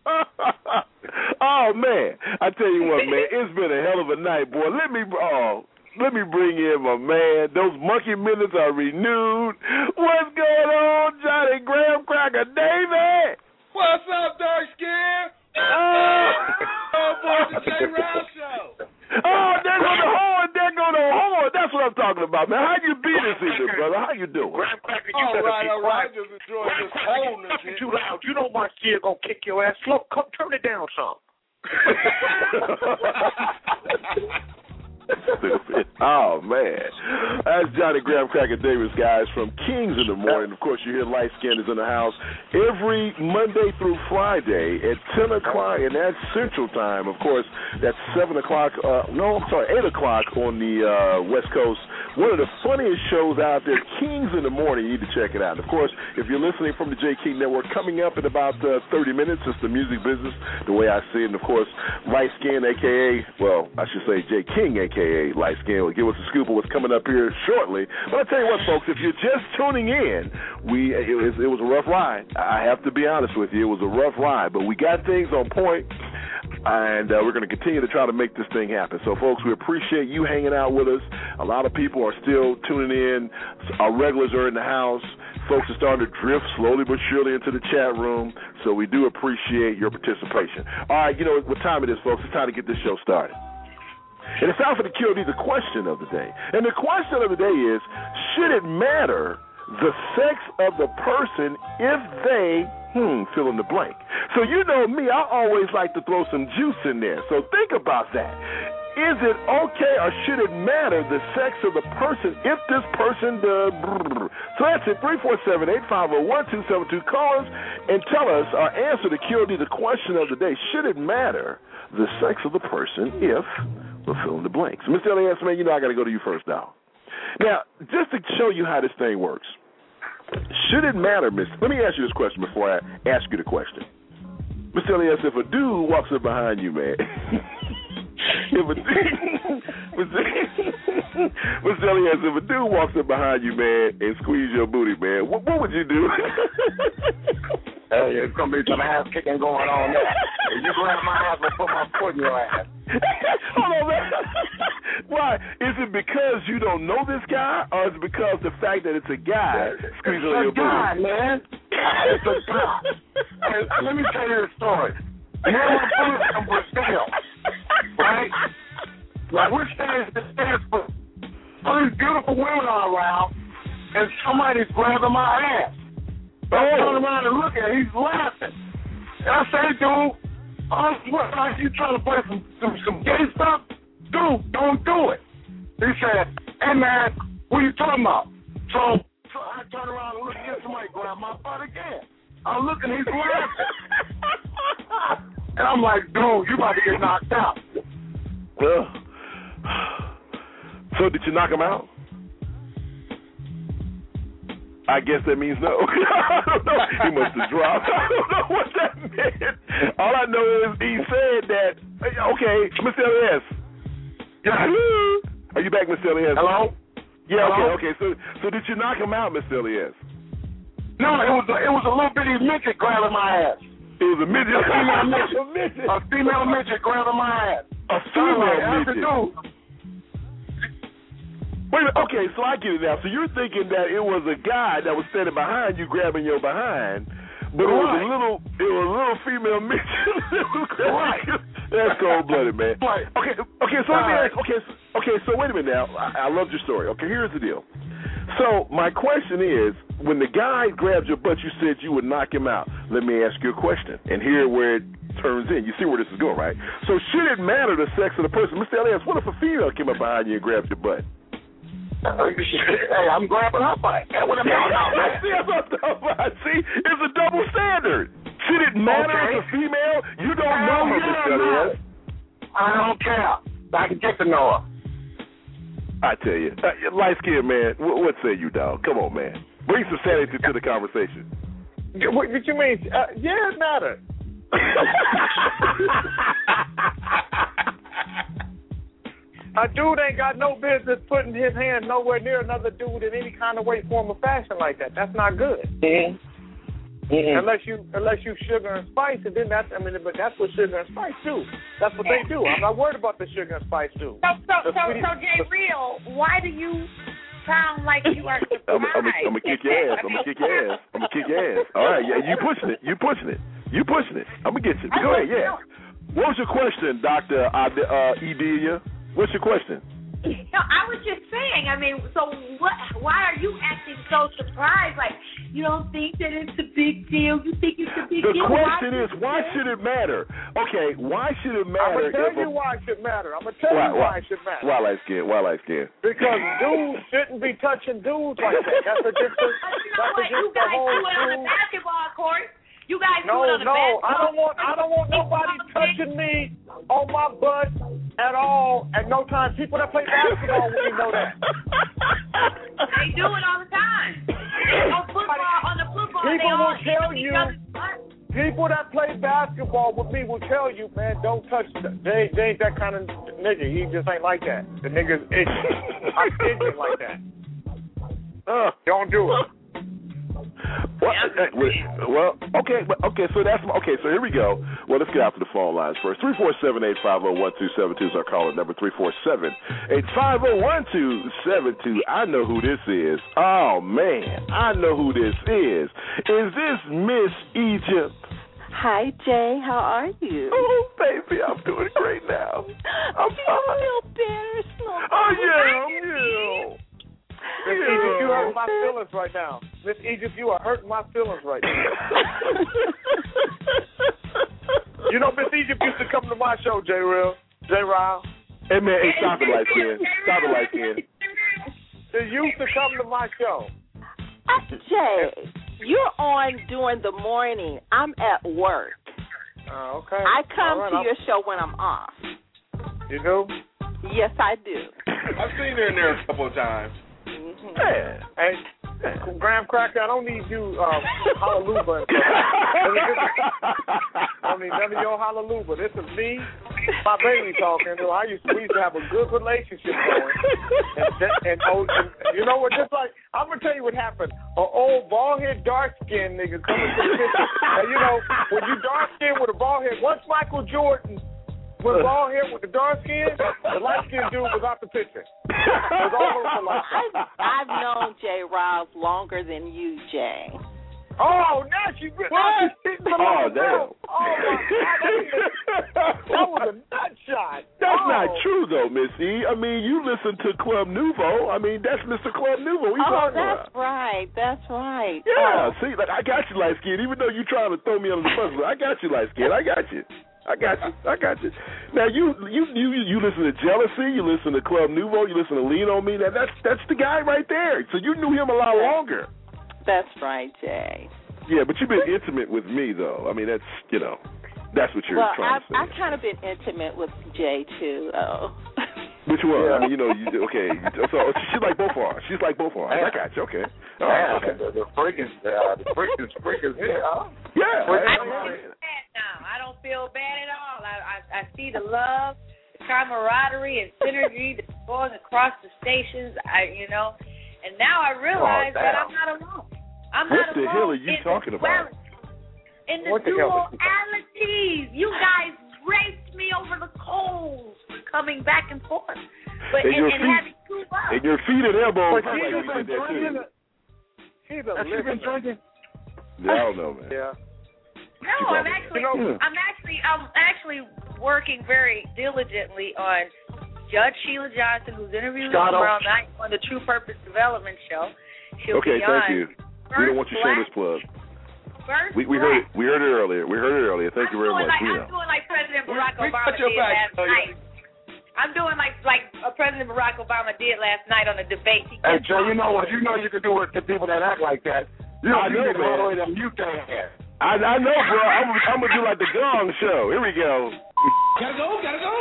Oh man, I tell you what, man, it's been a hell of a night, boy. Let me, oh, let me bring in my man. Those monkey minutes are renewed. What's going on, Johnny Graham Cracker David? What's up, dark skin? Oh, Oh, boy, the Jay Ryle Show. oh, there go the horn, there go the horn. That's what I'm talking about, man. How you be this evening, brother? How you doing? Graham Cracker, you All better right, be all right. quiet. Just enjoying Graham this Cracker, you coldness talking here. too loud. You know my kid gonna kick your ass. Slow, come turn it down some. Stupid. Oh, man. That's Johnny Graham Cracker Davis, guys, from Kings in the Morning. Of course, you hear Light Skin is in the house every Monday through Friday at ten o'clock, and that's Central Time. Of course, that's seven o'clock. Uh, no, I'm sorry, eight o'clock on the uh, West Coast. One of the funniest shows out there, Kings in the Morning. You need to check it out. Of course, if you're listening from the J. King Network, coming up in about uh, thirty minutes, it's the music business, the way I see it. And, of course, Light Skin, a k a, well, I should say J. King, a k a. Light Skin, will give us a scoop of what's coming up here shortly. But I tell you what, folks, if you're just tuning in, we it was, it was a rough ride. I have to be honest with you. It was a rough ride, but we got things on point, and uh, we're going to continue to try to make this thing happen. So, folks, we appreciate you hanging out with us. A lot of people are still tuning in. Our regulars are in the house. Folks are starting to drift slowly but surely into the chat room, so we do appreciate your participation. All right, you know what time it is, folks. It's time to get this show started. And it's time for the Q and D, the question of the day. And the question of the day is, should it matter the sex of the person if they, hmm, fill in the blank? So you know me, I always like to throw some juice in there. So think about that. Is it okay or should it matter the sex of the person if this person does? So that's it, three four seven, eight five zero, one two seven two. Call us and tell us or answer the Q and D, the question of the day. Should it matter the sex of the person if we'll fill in the blanks? Mister Elias, man, you know I got to go to you first now. Now, just to show you how this thing works, should it matter, Miss? Let me ask you this question before I ask you the question. Mister Elias, if a dude walks up behind you, man, if a dude, Mister Elias, if a dude walks up behind you, man, and squeeze your booty, man, what, what would you do? Hey, it's gonna be some ass kicking going on there. If you grab my ass and put my foot in your ass. Hold on, man. Why? Is it because you don't know this guy, or is it because the fact that it's a guy squeezing on your booty? It's a guy, man. It's a guy. Hey, let me tell you a story. You know what I'm from Brazil, right? Like we're standing at the stairs, but all these beautiful women are around, and somebody's grabbing my ass. So I turn around and look at him, he's laughing. And I say, dude, oh, what, like you trying to play some, some, some gay stuff? Dude, don't do it. He said, hey, man, what are you talking about? So, so I turn around and look at somebody grab my butt again. I'm looking, he's laughing. And I'm like, dude, you about to get knocked out. Well, so did you knock him out? I guess that means no. I don't know. He must have dropped. I don't know what that meant. All I know is he said that, okay, Mister Elias. Yeah. Are you back, Mister Elias? Hello? Yeah, Hello? okay, okay. So so did you knock him out, Mister Elias? No, it was a, it was a little bitty midget grabbing my ass. It was a midget? A female midget. A female midget grabbing my ass. A female like, midget? Wait a minute, okay, so I get it now. So you're thinking that it was a guy that was standing behind you grabbing your behind, but it was right. a little it was a little female midget that was grabbing right. you. That's cold blooded, man. Right. Okay, okay, so let me ask okay, so, okay, so wait a minute now. I, I love your story. Okay, here's the deal. So my question is, when the guy grabbed your butt, you said you would knock him out. Let me ask you a question, and here where it turns in. You see where this is going, right? So should it matter the sex of the person? Mister Elias, what if a female came up behind you and grabbed your butt? Hey, I'm grabbing her butt. That's what I'm talking about. See, that's what I'm talking about. See, it's a double standard. Should it matter okay. as a female? You don't know her, Mister Elias. I don't care. I can get to know her. I tell you, uh, light skinned man, what, what say you, dog? Come on, man. Bring some sanity to the conversation. What, what you mean? Uh, yeah, it matters. A dude ain't got no business putting his hand nowhere near another dude in any kind of way, form, or fashion like that. That's not good. Mm-hmm. Mm-hmm. Unless you, unless you sugar and spice, and then that's, I mean, but that's what sugar and spice do. That's what they do. I'm not worried about the sugar and spice do. So, so, so, sweetie, so, Jay Real, why do you sound like you are surprised? I'm, I'm, I'm gonna kick your ass. I'm gonna kick your ass. I'm gonna kick your ass. All right, yeah, you pushing it. You pushing it. You pushing it. I'm gonna get you. Go ahead, yeah. What was your question, Doctor Uh, Edelia? What's your question? No, I was just saying, I mean, so what? Why are you acting so surprised? Like, you don't think that it's a big deal? You think it's a big the deal? The question why is, why should it matter? Okay, why should it matter? I'm going to tell you a, why it should matter. I'm going to tell why, you why, why it should matter. Why light skin? Why light skin? Because dudes shouldn't be touching dudes like that. That's against the, you know that's what? against You the guys whole do it on the dude. basketball court. You guys no, do it on the no, basketball I don't want, I don't want nobody touching me on my butt at all at no time. People that play basketball wouldn't know that. They do it all the time. On football, on the football, people they all will tell you. People that play basketball with me will tell you, man, don't touch that. They, they ain't that kind of nigga. He just ain't like that. The nigga's ignorant. I'm ignorant like that. Uh, don't do it. Well, well, okay, but okay, so that's okay. So here we go. Well, let's get out to the phone lines first. Three four seven eight five zero one two seven two is our caller number. Three four seven eight five zero one two seven two. I know who this is. Oh man, I know who this is. Is this Miss Egypt? Hi, Jay. How are you? Oh, baby, I'm doing great now. I'm Do you feel better? Snow? Oh, yeah, I'm here. Miss yeah. Egypt, you hurt my feelings right now. Miss Egypt, you are hurting my feelings right now. You know, Miss Egypt used to come to my show, J. Real. J. Ryle. Hey, man, hey, stop it, light skin. Stop it, light skin. They used to come to my show. Uh, Jay, you're on during the morning. I'm at work. Uh, okay. I come right, to I'm... your show when I'm off. You do? Yes, I do. I've seen her in there a couple of times. Mm-hmm. Yeah. Hey, Graham Cracker, I don't need you um, hallelujah. I don't need none of your hallelujah. This is me, my baby talking. I used to, we used to have a good relationship going. And, and, and, and you know what? Just like, I'm going to tell you what happened. An old bald-head, dark-skinned nigga coming to the picture. And, you know, when you dark-skinned with a bald head, once Michael Jordan was bald hair with the dark skin, the light skinned dude was out the picture. It was all over the light. I've, I've known Jay Riles longer than you, Jay. Oh, now she what? Oh, damn. Oh, my God. That was a nut shot. That's oh. not true, though, Miss E. I mean, you listen to Club Nouveau. I mean, that's Mister Club Nouveau. We oh, talking that's about. right. That's right. Yeah, oh. see, like, I got you, light skin. Even though you trying to throw me under the bus, I got you, light skin. I got you. I got you. I got you. Now you you you you listen to Jealousy, you listen to Club Nouveau, you listen to Lean on Me. Now that's that's the guy right there. So you knew him a lot longer. That's right, Jay. Yeah, but you've been intimate with me though. I mean, that's you know, that's what you're well, trying I've, to say. I've kind of been intimate with Jay too, though. Which one? Yeah. I mean, you know, you, okay. So she's like both of us. She's like both of us. I got you. Okay. All right, okay. The, the freaking, uh, the freaking, freaking here, huh? Yeah. I don't feel bad now. I don't feel bad at all. I, I, I see the love, the camaraderie, and synergy that's going across the stations. I, you know, and now I realize oh, that I'm not alone. I'm what not the alone. hell are you talking about? In the dualities, you guys raped me over the coals for coming back and forth, but and, and, and having two love. And your feet and elbows. But she's been drinking. She's a Has she been drinking? Yeah, I don't know, man. Yeah. No, I'm actually, you know, I'm actually, I'm actually working very diligently on Judge Sheila Johnson, who's interviewing tomorrow night on the True Purpose Development Show. She'll okay, be thank on you. We don't want you shameless plug. First we we heard it, we heard it earlier. We heard it earlier. Thank I'm you very much. Like, you I'm know. doing like President Barack we, we Obama did back. last oh, yeah. night. I'm doing like like uh, President Barack Obama did last night on the debate. He hey, Joe, you know what? You know you can do it to people that act like that. You know, I you know, can man. all the way to mute their ass. I, I know, bro. I'm, I'm going to do like the Gong Show. Here we go. Gotta go, gotta go.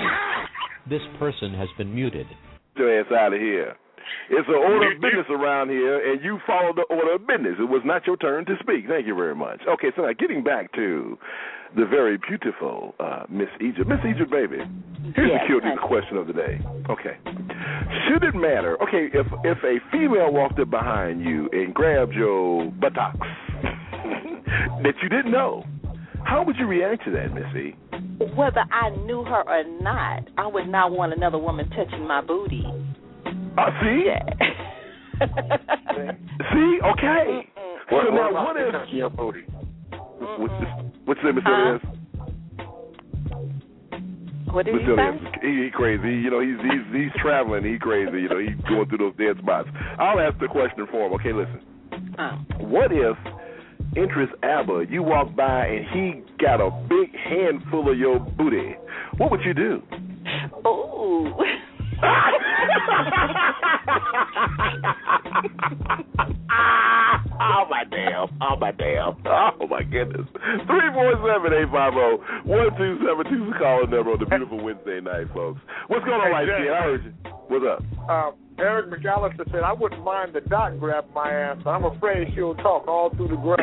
This person has been muted. Get your ass out of here. It's an order of business around here, and you follow the order of business. It was not your turn to speak. Thank you very much. Okay, so now getting back to the very beautiful uh, Miss Egypt. Miss Egypt, baby, here's yes, the cute question of the day. Okay. Should it matter, okay, if, if a female walked up behind you and grabbed your buttocks that you didn't know, how would you react to that, Miss E? Whether I knew her or not, I would not want another woman touching my booty. Uh, see? Yeah. See? Okay. Mm-mm. So What, now, what what if... touching your booty? What's, what's the name of Huh? What did What's you the say? He, he crazy. You know, he's he's he's traveling. He crazy. You know, he's going through those dead spots. I'll ask the question for him. Okay, listen. Oh. What if Idris Elba, you walk by and he got a big handful of your booty? What would you do? Ooh. Oh my damn! Oh my damn! Oh my goodness! Three four seven eight five zero one two seven two is the calling number on the beautiful Wednesday night, folks. What's going on, Hey, Light Jay. Skin? I heard you. What's up? Uh, Eric McAllister said, I wouldn't mind the doc grabbing my ass, but I'm afraid she'll talk all through the grass.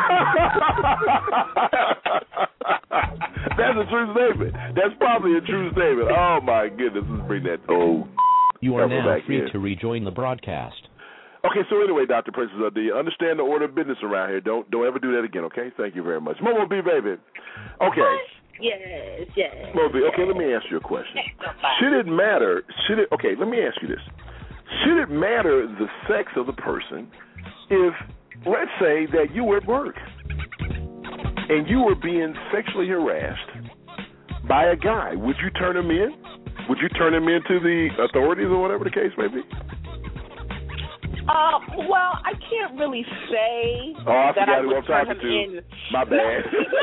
That's a true statement. That's probably a true statement. Oh my goodness! Let's bring that old. You are Cover now back free here. to rejoin the broadcast. Okay, so anyway, Doctor Princess, uh, do you understand the order of business around here? Don't don't ever do that again, okay? Thank you very much. Momo B, baby. Okay. Yes, yes. Momo B, okay, let me ask you a question. Should it matter, should it, okay, let me ask you this. Should it matter the sex of the person if, let's say, that you were at work and you were being sexually harassed by a guy, would you turn him in? Would you turn him into the authorities or whatever the case may be? Uh, well, I can't really say oh, I that I who would I'm turn talking him to. in. My bad.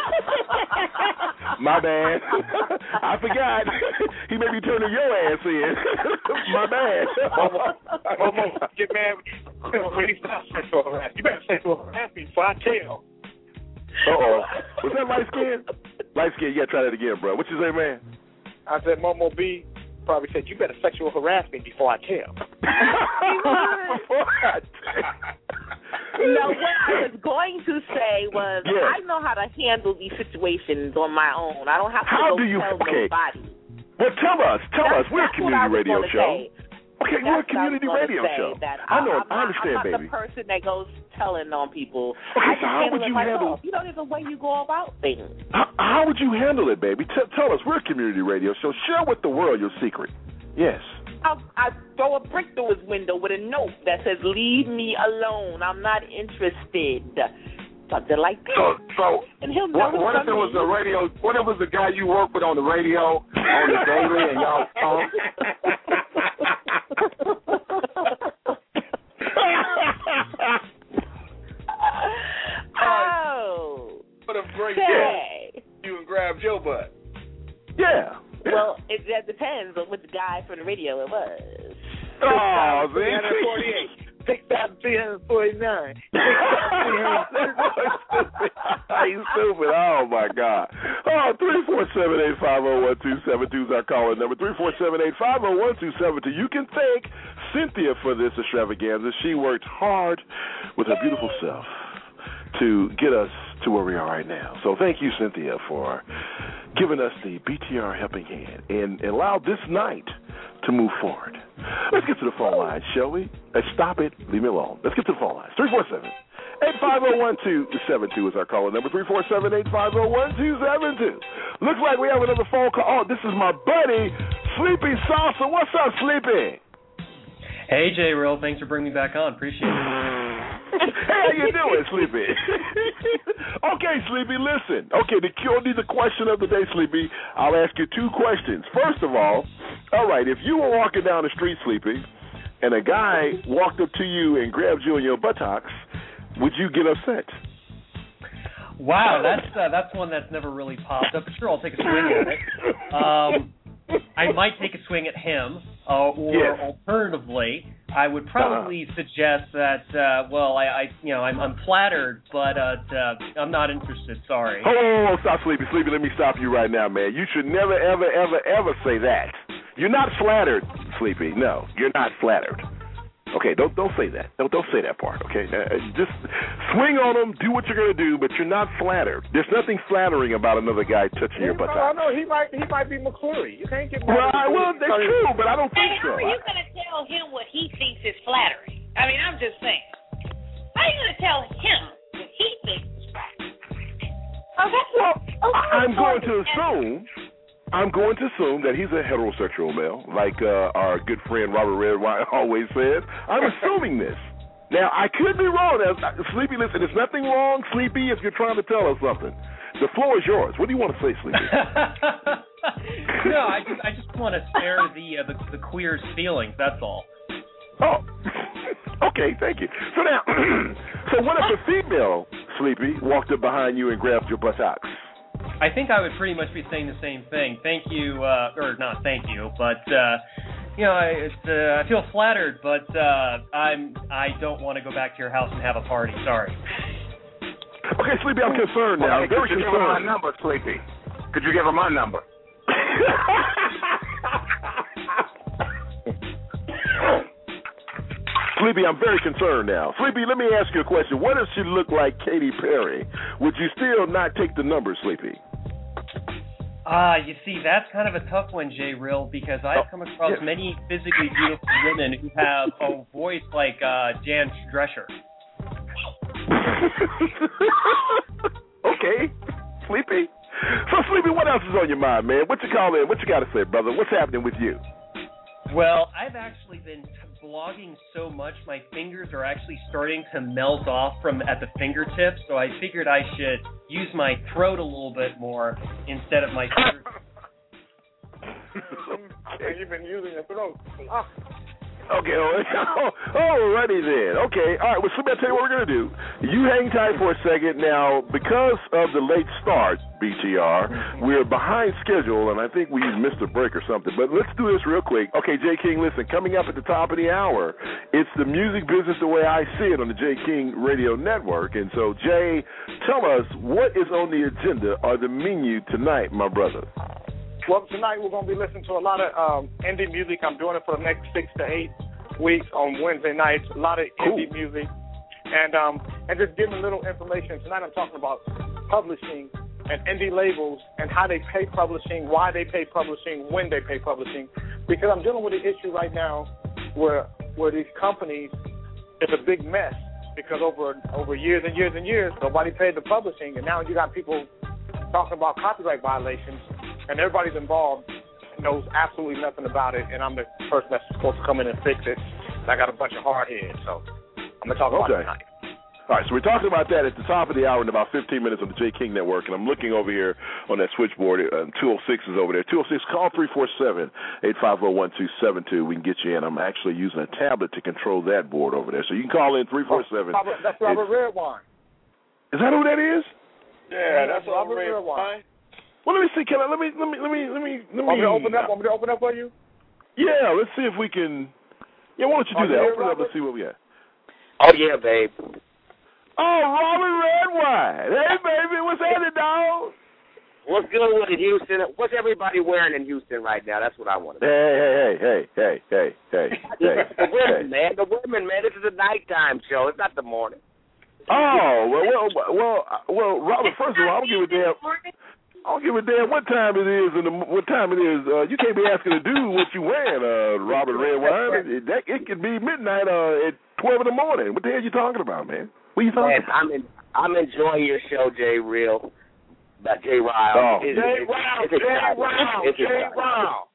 My bad. I forgot. He may be turning your ass in. My bad. Momo, get mad when he stops sexual harassment. You better sexual harassment before I tell. Uh-oh. Was that light skin? Light skin, you got to try that again, bro. What you say, man? I said Momo B probably said, you better sexual harass me before I tell. Before I tell. No, what I was going to say was yes. I know how to handle these situations on my own. I don't have to how go do you, tell okay. nobody. Well, tell us. Tell that's, us. We're a community radio show. Say. Okay, That's we're a community radio show. That I know. I'm I understand, not, I'm not baby. the person that goes telling on people. Okay, I so just how handle would it you myself. handle? You know, there's a way you go about things. How, how would you handle it, baby? T- tell us. We're a community radio show. Share with the world your secret. Yes. I, I throw a brick through his window with a note that says, "Leave me alone. I'm not interested." Something like that. So, so and he'll know what, what if it was a radio? What if it was the guy you work with on the radio on the daily, and y'all talk? Oh. What a break say. You and grab your butt. Yeah. yeah. Well, it that depends on which guy from the radio it was. Oh, three hundred forty-eight. six thousand three hundred forty-nine. You stupid. Oh, my God. Oh, three four seven, eight five zero, one two seven two is our calling number. three four seven, eight five zero, one two seven two. You can thank Cynthia for this extravaganza. She worked hard with her beautiful self to get us to where we are right now. So thank you, Cynthia, for giving us the B T R helping hand and allow this night to move forward. Let's get to the phone line, shall we? Let's stop it. Leave me alone. Let's get to the phone line. three four seven, eight five zero, one two seven two is our caller number. three four seven, eight five zero, one two seven two. Looks like we have another phone call. Oh, this is my buddy, Sleepy Salsa. What's up, Sleepy? Hey, J. Real. Thanks for bringing me back on. Appreciate it. Hey, how you doing, Sleepy? Okay, Sleepy, listen. Okay, the cure the question of the day, Sleepy. I'll ask you two questions. First of all, all right, if you were walking down the street, Sleepy, and a guy walked up to you and grabbed you in your buttocks, would you get upset? Wow, that's uh, that's one that's never really popped up. Sure, I'll take a swing at it. Um, I might take a swing at him, uh, or yes. alternatively, I would probably uh-huh. suggest that. Uh, well, I, I, you know, I'm, I'm flattered, but uh, uh, I'm not interested. Sorry. Hold on, hold on, stop, Sleepy, Sleepy. Let me stop you right now, man. You should never, ever, ever, ever say that. You're not flattered, Sleepy. No, you're not flattered. Okay, don't don't say that. Don't don't say that part. Okay, uh, just swing on them, do what you're gonna do, but you're not flattered. There's nothing flattering about another guy touching your butt. I know he might he might be McClure. You can't get. Well, I, well, that's true, but I don't think Hey, so. how are you gonna tell him what he thinks is flattering? I mean, I'm just saying. How are you gonna tell him what he thinks is flattering? Okay, well, okay, I'm going to assume. I'm going to assume that he's a heterosexual male, like uh, our good friend Robert Redwine always says. I'm assuming this. Now, I could be wrong. Sleepy, listen, there's nothing wrong, Sleepy, if you're trying to tell us something. The floor is yours. What do you want to say, Sleepy? No, I just, I just want to spare the, uh, the the queer's feelings, that's all. Oh, okay, thank you. So now, so what if a female, Sleepy, walked up behind you and grabbed your buttocks? I think I would pretty much be saying the same thing. Thank you, uh, or not thank you, but, uh, you know, I, it's, uh, I feel flattered, but uh, I'm, I don't want to go back to your house and have a party. Sorry. Okay, Sleepy, I'm concerned now. Well, I'm very could you concerned. give her my number, Sleepy? Could you give her my number? Sleepy, I'm very concerned now. Sleepy, let me ask you a question. What if she looked like Katy Perry? Would you still not take the number, Sleepy? Ah, uh, you see, that's kind of a tough one, J. Real, because I've come across yes. many physically beautiful women who have a voice like uh, Jan Drescher. Okay, Sleepy. So, Sleepy, what else is on your mind, man? What you call in? What you got to say, brother? What's happening with you? Well, I've actually been vlogging so much, my fingers are actually starting to melt off from at the fingertips. So I figured I should use my throat a little bit more instead of my fingers. Okay, you've been using your throat. Ah. Okay, oh, alrighty then. Okay, all right. Well, so I'll tell you what we're gonna do. You hang tight for a second now. Because of the late start, B T R, we're behind schedule, and I think we missed a break or something. But let's do this real quick. Okay, Jay King, listen. Coming up at the top of the hour, it's the music business the way I see it on the Jay King Radio Network. And so, Jay, tell us what is on the agenda or the menu tonight, my brother. Well, tonight we're going to be listening to a lot of um, indie music. I'm doing it for the next six to eight weeks on Wednesday nights. A lot of cool. indie music, and um, and just giving a little information. Tonight I'm talking about publishing and indie labels and how they pay publishing, why they pay publishing, when they pay publishing. Because I'm dealing with an issue right now where where these companies, it's a big mess because over over years and years and years nobody paid the publishing, and now you got people talking about copyright violations. And everybody's involved knows absolutely nothing about it, and I'm the person that's supposed to come in and fix it. And I got a bunch of hard heads, so I'm going to talk about okay. it tonight. All right, so we're talking about that at the top of the hour in about fifteen minutes on the Jay King Network, and I'm looking over here on that switchboard. Uh, two oh six is over there. two oh six, call three four seven, eight five zero, one two seven two. We can get you in. I'm actually using a tablet to control that board over there. So you can call in three four seven. Oh, Robert, that's Robert Redwine. Is that who that is? Yeah, that's Robert Redwine. Well, let me see. Can I? Let me. Let me. Let me. Let me. Let me. Want me to open up? Want me to open up for you? Yeah. Let's see if we can. Yeah. Why don't you do Are that? you Open here, up. Let's see what we got. Oh yeah, babe. Oh, Robert Redwine. Hey, baby. What's happening, dog? What's good with it, Houston? What's everybody wearing in Houston right now? That's what I want to know. Hey, hey, hey, hey, hey, hey, hey. The women, hey. man. The women, man. This is a nighttime show. It's not the morning. Oh well, well, well, well, Robert. First of all, I don't give a damn. I don't give a damn what time it is and the, what time it is. Uh, you can't be asking to do what you wearing, uh, Robert Redwine. It, that, it could be midnight uh, at twelve in the morning. What the hell are you talking about, man? What are you talking man, about? I'm in, I'm enjoying your show, Jay Real. About Jay Ryle. Oh. It's, Jay it's, Ryle, it's Jay Ryle, it's Jay Ryle.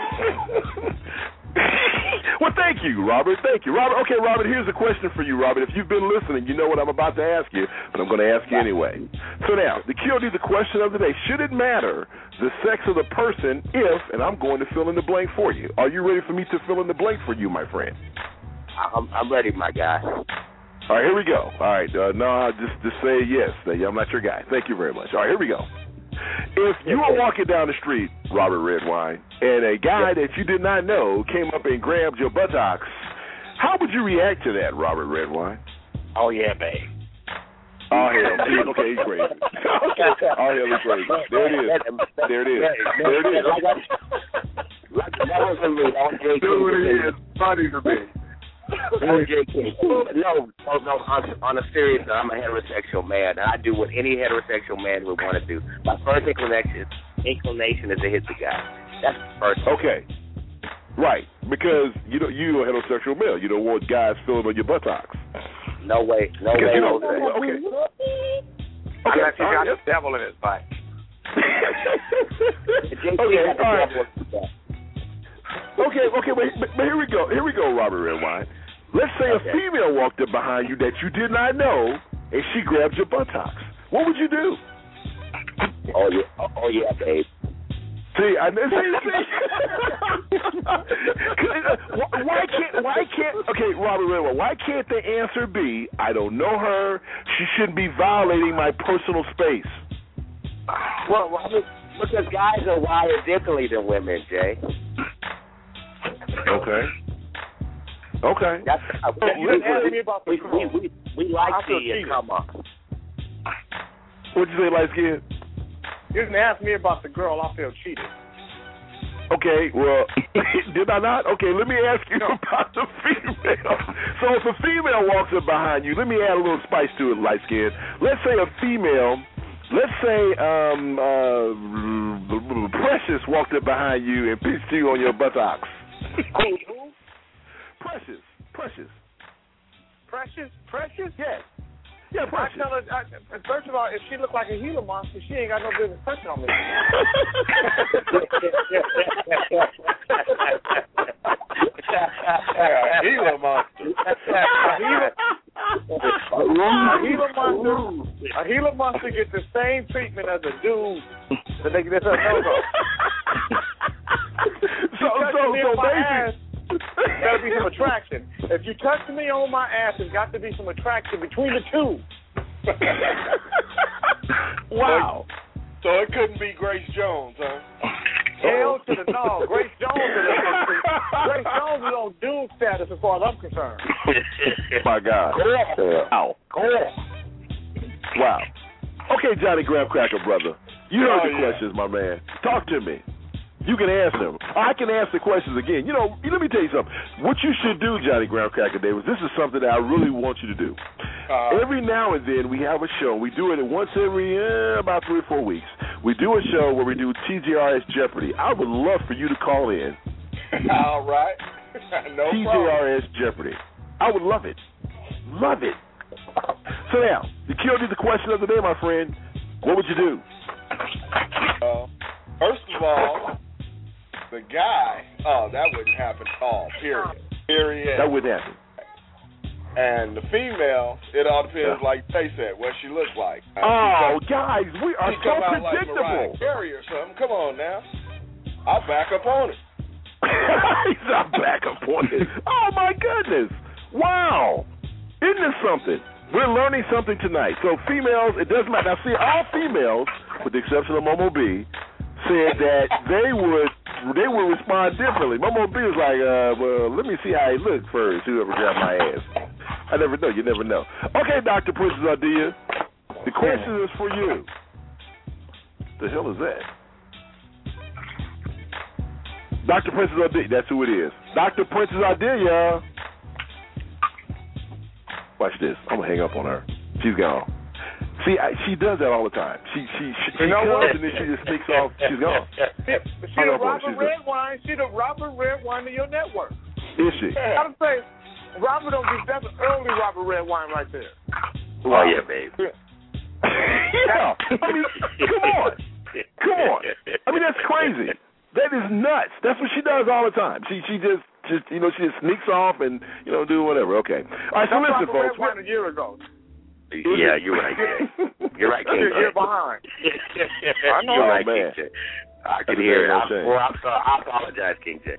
Well, thank you, Robert. Thank you, Robert. Okay, Robert. Here's a question for you, Robert. If you've been listening, you know what I'm about to ask you, but I'm going to ask you anyway. So now, the Q O D, the question of the day: should it matter the sex of the person if? And I'm going to fill in the blank for you. Are you ready for me to fill in the blank for you, my friend? I'm, I'm ready, my guy. All right, here we go. All right, uh, no, just just say yes. I'm not your guy. Thank you very much. All right, here we go. If you were walking down the street, Robert Redwine, and a guy that you did not know came up and grabbed your buttocks, how would you react to that, Robert Redwine? Oh, yeah, babe. Oh, hell. Okay, he's crazy. Okay. Oh, hell, he's crazy. There it is. There it is. There it is. Like that was me on Jay King. Dude, it is funny to me. On Jay King. No, no, no. On, on a serious note, I'm a heterosexual man, and I do what any heterosexual man would want to do. My first inclination, inclination is to hit the guy. That's the first. Okay. Right, because you don't, you're a heterosexual male. You don't want guys filling on your buttocks. No way. No because way. You know, No okay. I Okay. got you got a devil in his butt. okay. All right. Okay, okay, but, but, but here we go. Here we go, Robert Redwine. Let's say Okay. a female walked up behind you that you did not know, and she grabbed your buttocks. What would you do? Oh yeah, oh yeah, babe. See, I see, see. why can't? Why can't? Okay, Robert Redwine. Why can't the answer be? I don't know her. She shouldn't be violating my personal space. Well, Robert, because guys are wired differently than women, Jay. Okay. Okay. That's, uh, Oh, we, you didn't ask me about the we, girl. we, we, we like I feel the uh, cheated. come up. What'd you say, light skin? You didn't ask me about the girl. I feel cheated. Okay, well, did I not? Okay, let me ask you about the female. So if a female walks up behind you, let me add a little spice to it, light skin. Let's say a female, let's say um, uh, Precious walked up behind you and pitched you on your buttocks. Who? Precious. Precious. Precious? Precious? Yeah. Yeah, Precious. I tell her, I, first of all, if she look like a Gila monster, she ain't got no business touching on me. Yeah, Gila monster. A Gila monster. A Gila monster gets the same treatment as a dude that they get a no-go. So, so, so basically. There's got to be some attraction. If you touch me on my ass, there's got to be some attraction between the two. Wow. So, so it couldn't be Grace Jones, huh? Hell to the no. Grace Jones is Grace Jones is on dude status as far as I'm concerned. My God. Wow. Wow. Okay, Johnny Graham Cracker, brother. You heard oh, the yeah. questions, my man. Talk to me. You can answer them. I can ask the questions again. You know, let me tell you something. What you should do, Johnny Graham Cracker Davis, this is something that I really want you to do. Uh, every now and then we have a show. We do it once every uh, about three or four weeks. We do a show where we do T J R S Jeopardy. I would love for you to call in. All right. No T J R S problem. Jeopardy. I would love it. Love it. So now, the kill you the question of the day, my friend. What would you do? Uh, first of all, the guy, oh, that wouldn't happen at all, period. Period. That wouldn't happen. And the female, it all depends, yeah. like they said, what she looks like. Uh, oh, come, guys, we are so predictable. Like Carey or something. Come on now. I'll back up on it. He's not back up on it. Oh, my goodness. Wow. Isn't this something? We're learning something tonight. So females, it doesn't matter. Now, see, all females, with the exception of Momo B, said that they would they would respond differently. Momo B was like, uh, well, let me see how he looks first, whoever grabbed my ass. I never know. You never know. Okay, Doctor Princess Ardilla, the question is for you. The hell is that? Doctor Princess Ardilla, that's who it is. Doctor Princess Ardilla. Watch this. I'm going to hang up on her. She's gone. See, I, she does that all the time. She she she, she you know comes what? and then she just sneaks off. She's gone. She, she the Robert Redwine. She the Robert Redwine of your network. Is she? I'm saying, Robert don't be that's early Robert Redwine right there. Oh yeah, babe. Yeah. I mean, come on, come on. I mean, that's crazy. That is nuts. That's what she does all the time. She she just just you know she just sneaks off and you know do whatever. Okay. All right. So that's listen, Robert folks. Redwine a year ago. Yeah, you're right, King. You're right, King. You're a year behind. I know. You're right, man. King J. I can hear it. I, well, I'm sorry. I apologize, King J.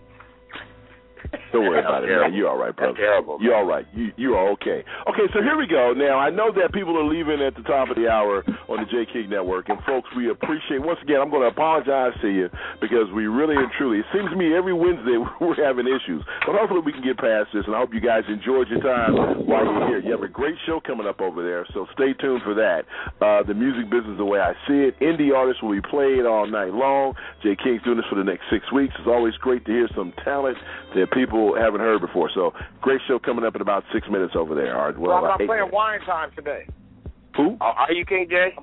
Don't worry about it, man. You're all right, brother. That's terrible. You're all right. You you are okay. Okay, so here we go. Now, I know that people are leaving at the top of the hour on the J. King Network, and folks, we appreciate, once again, I'm going to apologize to you because we really and truly, it seems to me every Wednesday we're having issues, but hopefully we can get past this, and I hope you guys enjoyed your time while you're here. You have a great show coming up over there, so stay tuned for that. Uh, the music business, the way I see it, indie artists will be played all night long. J. King's doing this for the next six weeks. It's always great to hear some talent that people haven't heard before. So, great show coming up in about six minutes over there. All right, well, well I'm playing minutes. Wine Time today. Who? Oh, are you, King J?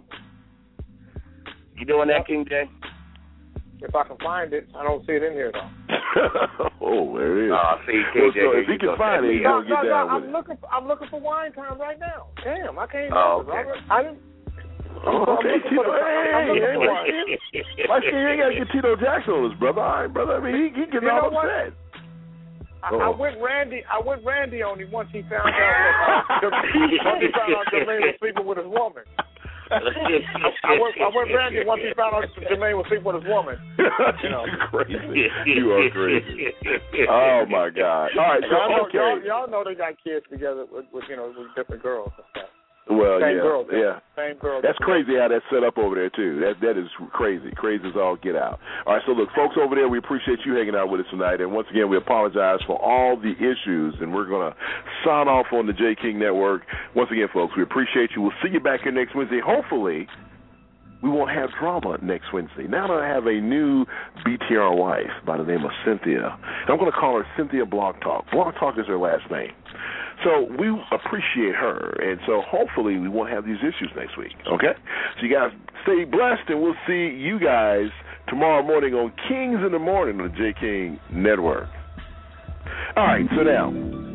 You doing that, King J? If I can find it, I don't see it in here though. Oh, there it is. Uh, see, King J, well, so if he can find it, he's no, gonna no, get no, down I'm with looking. For, I'm looking for Wine Time right now. Damn, I can't. Oh, remember, okay. Robert. I didn't. Oh, okay, Tito. Hey, hey, hey, why can't you gotta get Tito Jackson on this, brother? All right, brother. I mean, he, he getting you all know upset. I, I went Randy. I went Randy on him once he found out that uh, once he found out Jermaine was sleeping with his woman. I, I, went, I went Randy once he found out Jermaine was sleeping with his woman. You know, crazy. You are crazy. Oh my God! All right, so y'all know, okay. y'all, y'all know they got kids together with, with you know with different girls and stuff. Well, Same yeah, girl, yeah. Same girl. That's crazy how that's set up over there too. That that is crazy. Crazy as all get out. All right, so look, folks over there, we appreciate you hanging out with us tonight, and once again, we apologize for all the issues, and we're gonna sign off on the J. King Network. Once again, folks, we appreciate you. We'll see you back here next Wednesday. Hopefully, we won't have drama next Wednesday. Now that I have a new B T R wife by the name of Cynthia, and I'm gonna call her Cynthia Blog Talk. Blog Talk is her last name. So we appreciate her, and so hopefully we won't have these issues next week, okay? So you guys stay blessed, and we'll see you guys tomorrow morning on Kings in the Morning on the J. King Network. All right, so now.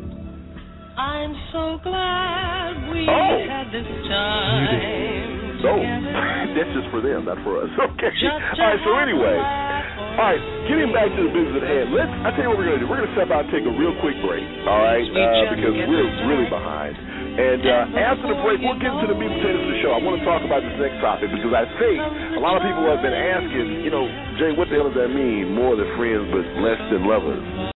I'm so glad we oh. had this time Oh, together. that's just for them, not for us. Okay. All right, so anyway. All right. getting back to the business at hand, let's, I tell you what we're going to do. We're going to step out and take a real quick break, all right, uh, because we're really behind. And uh, after the break, we'll get into the meat and potatoes of the show. I want to talk about this next topic because I think a lot of people have been asking, you know, Jay, what the hell does that mean? More than friends, but less than lovers.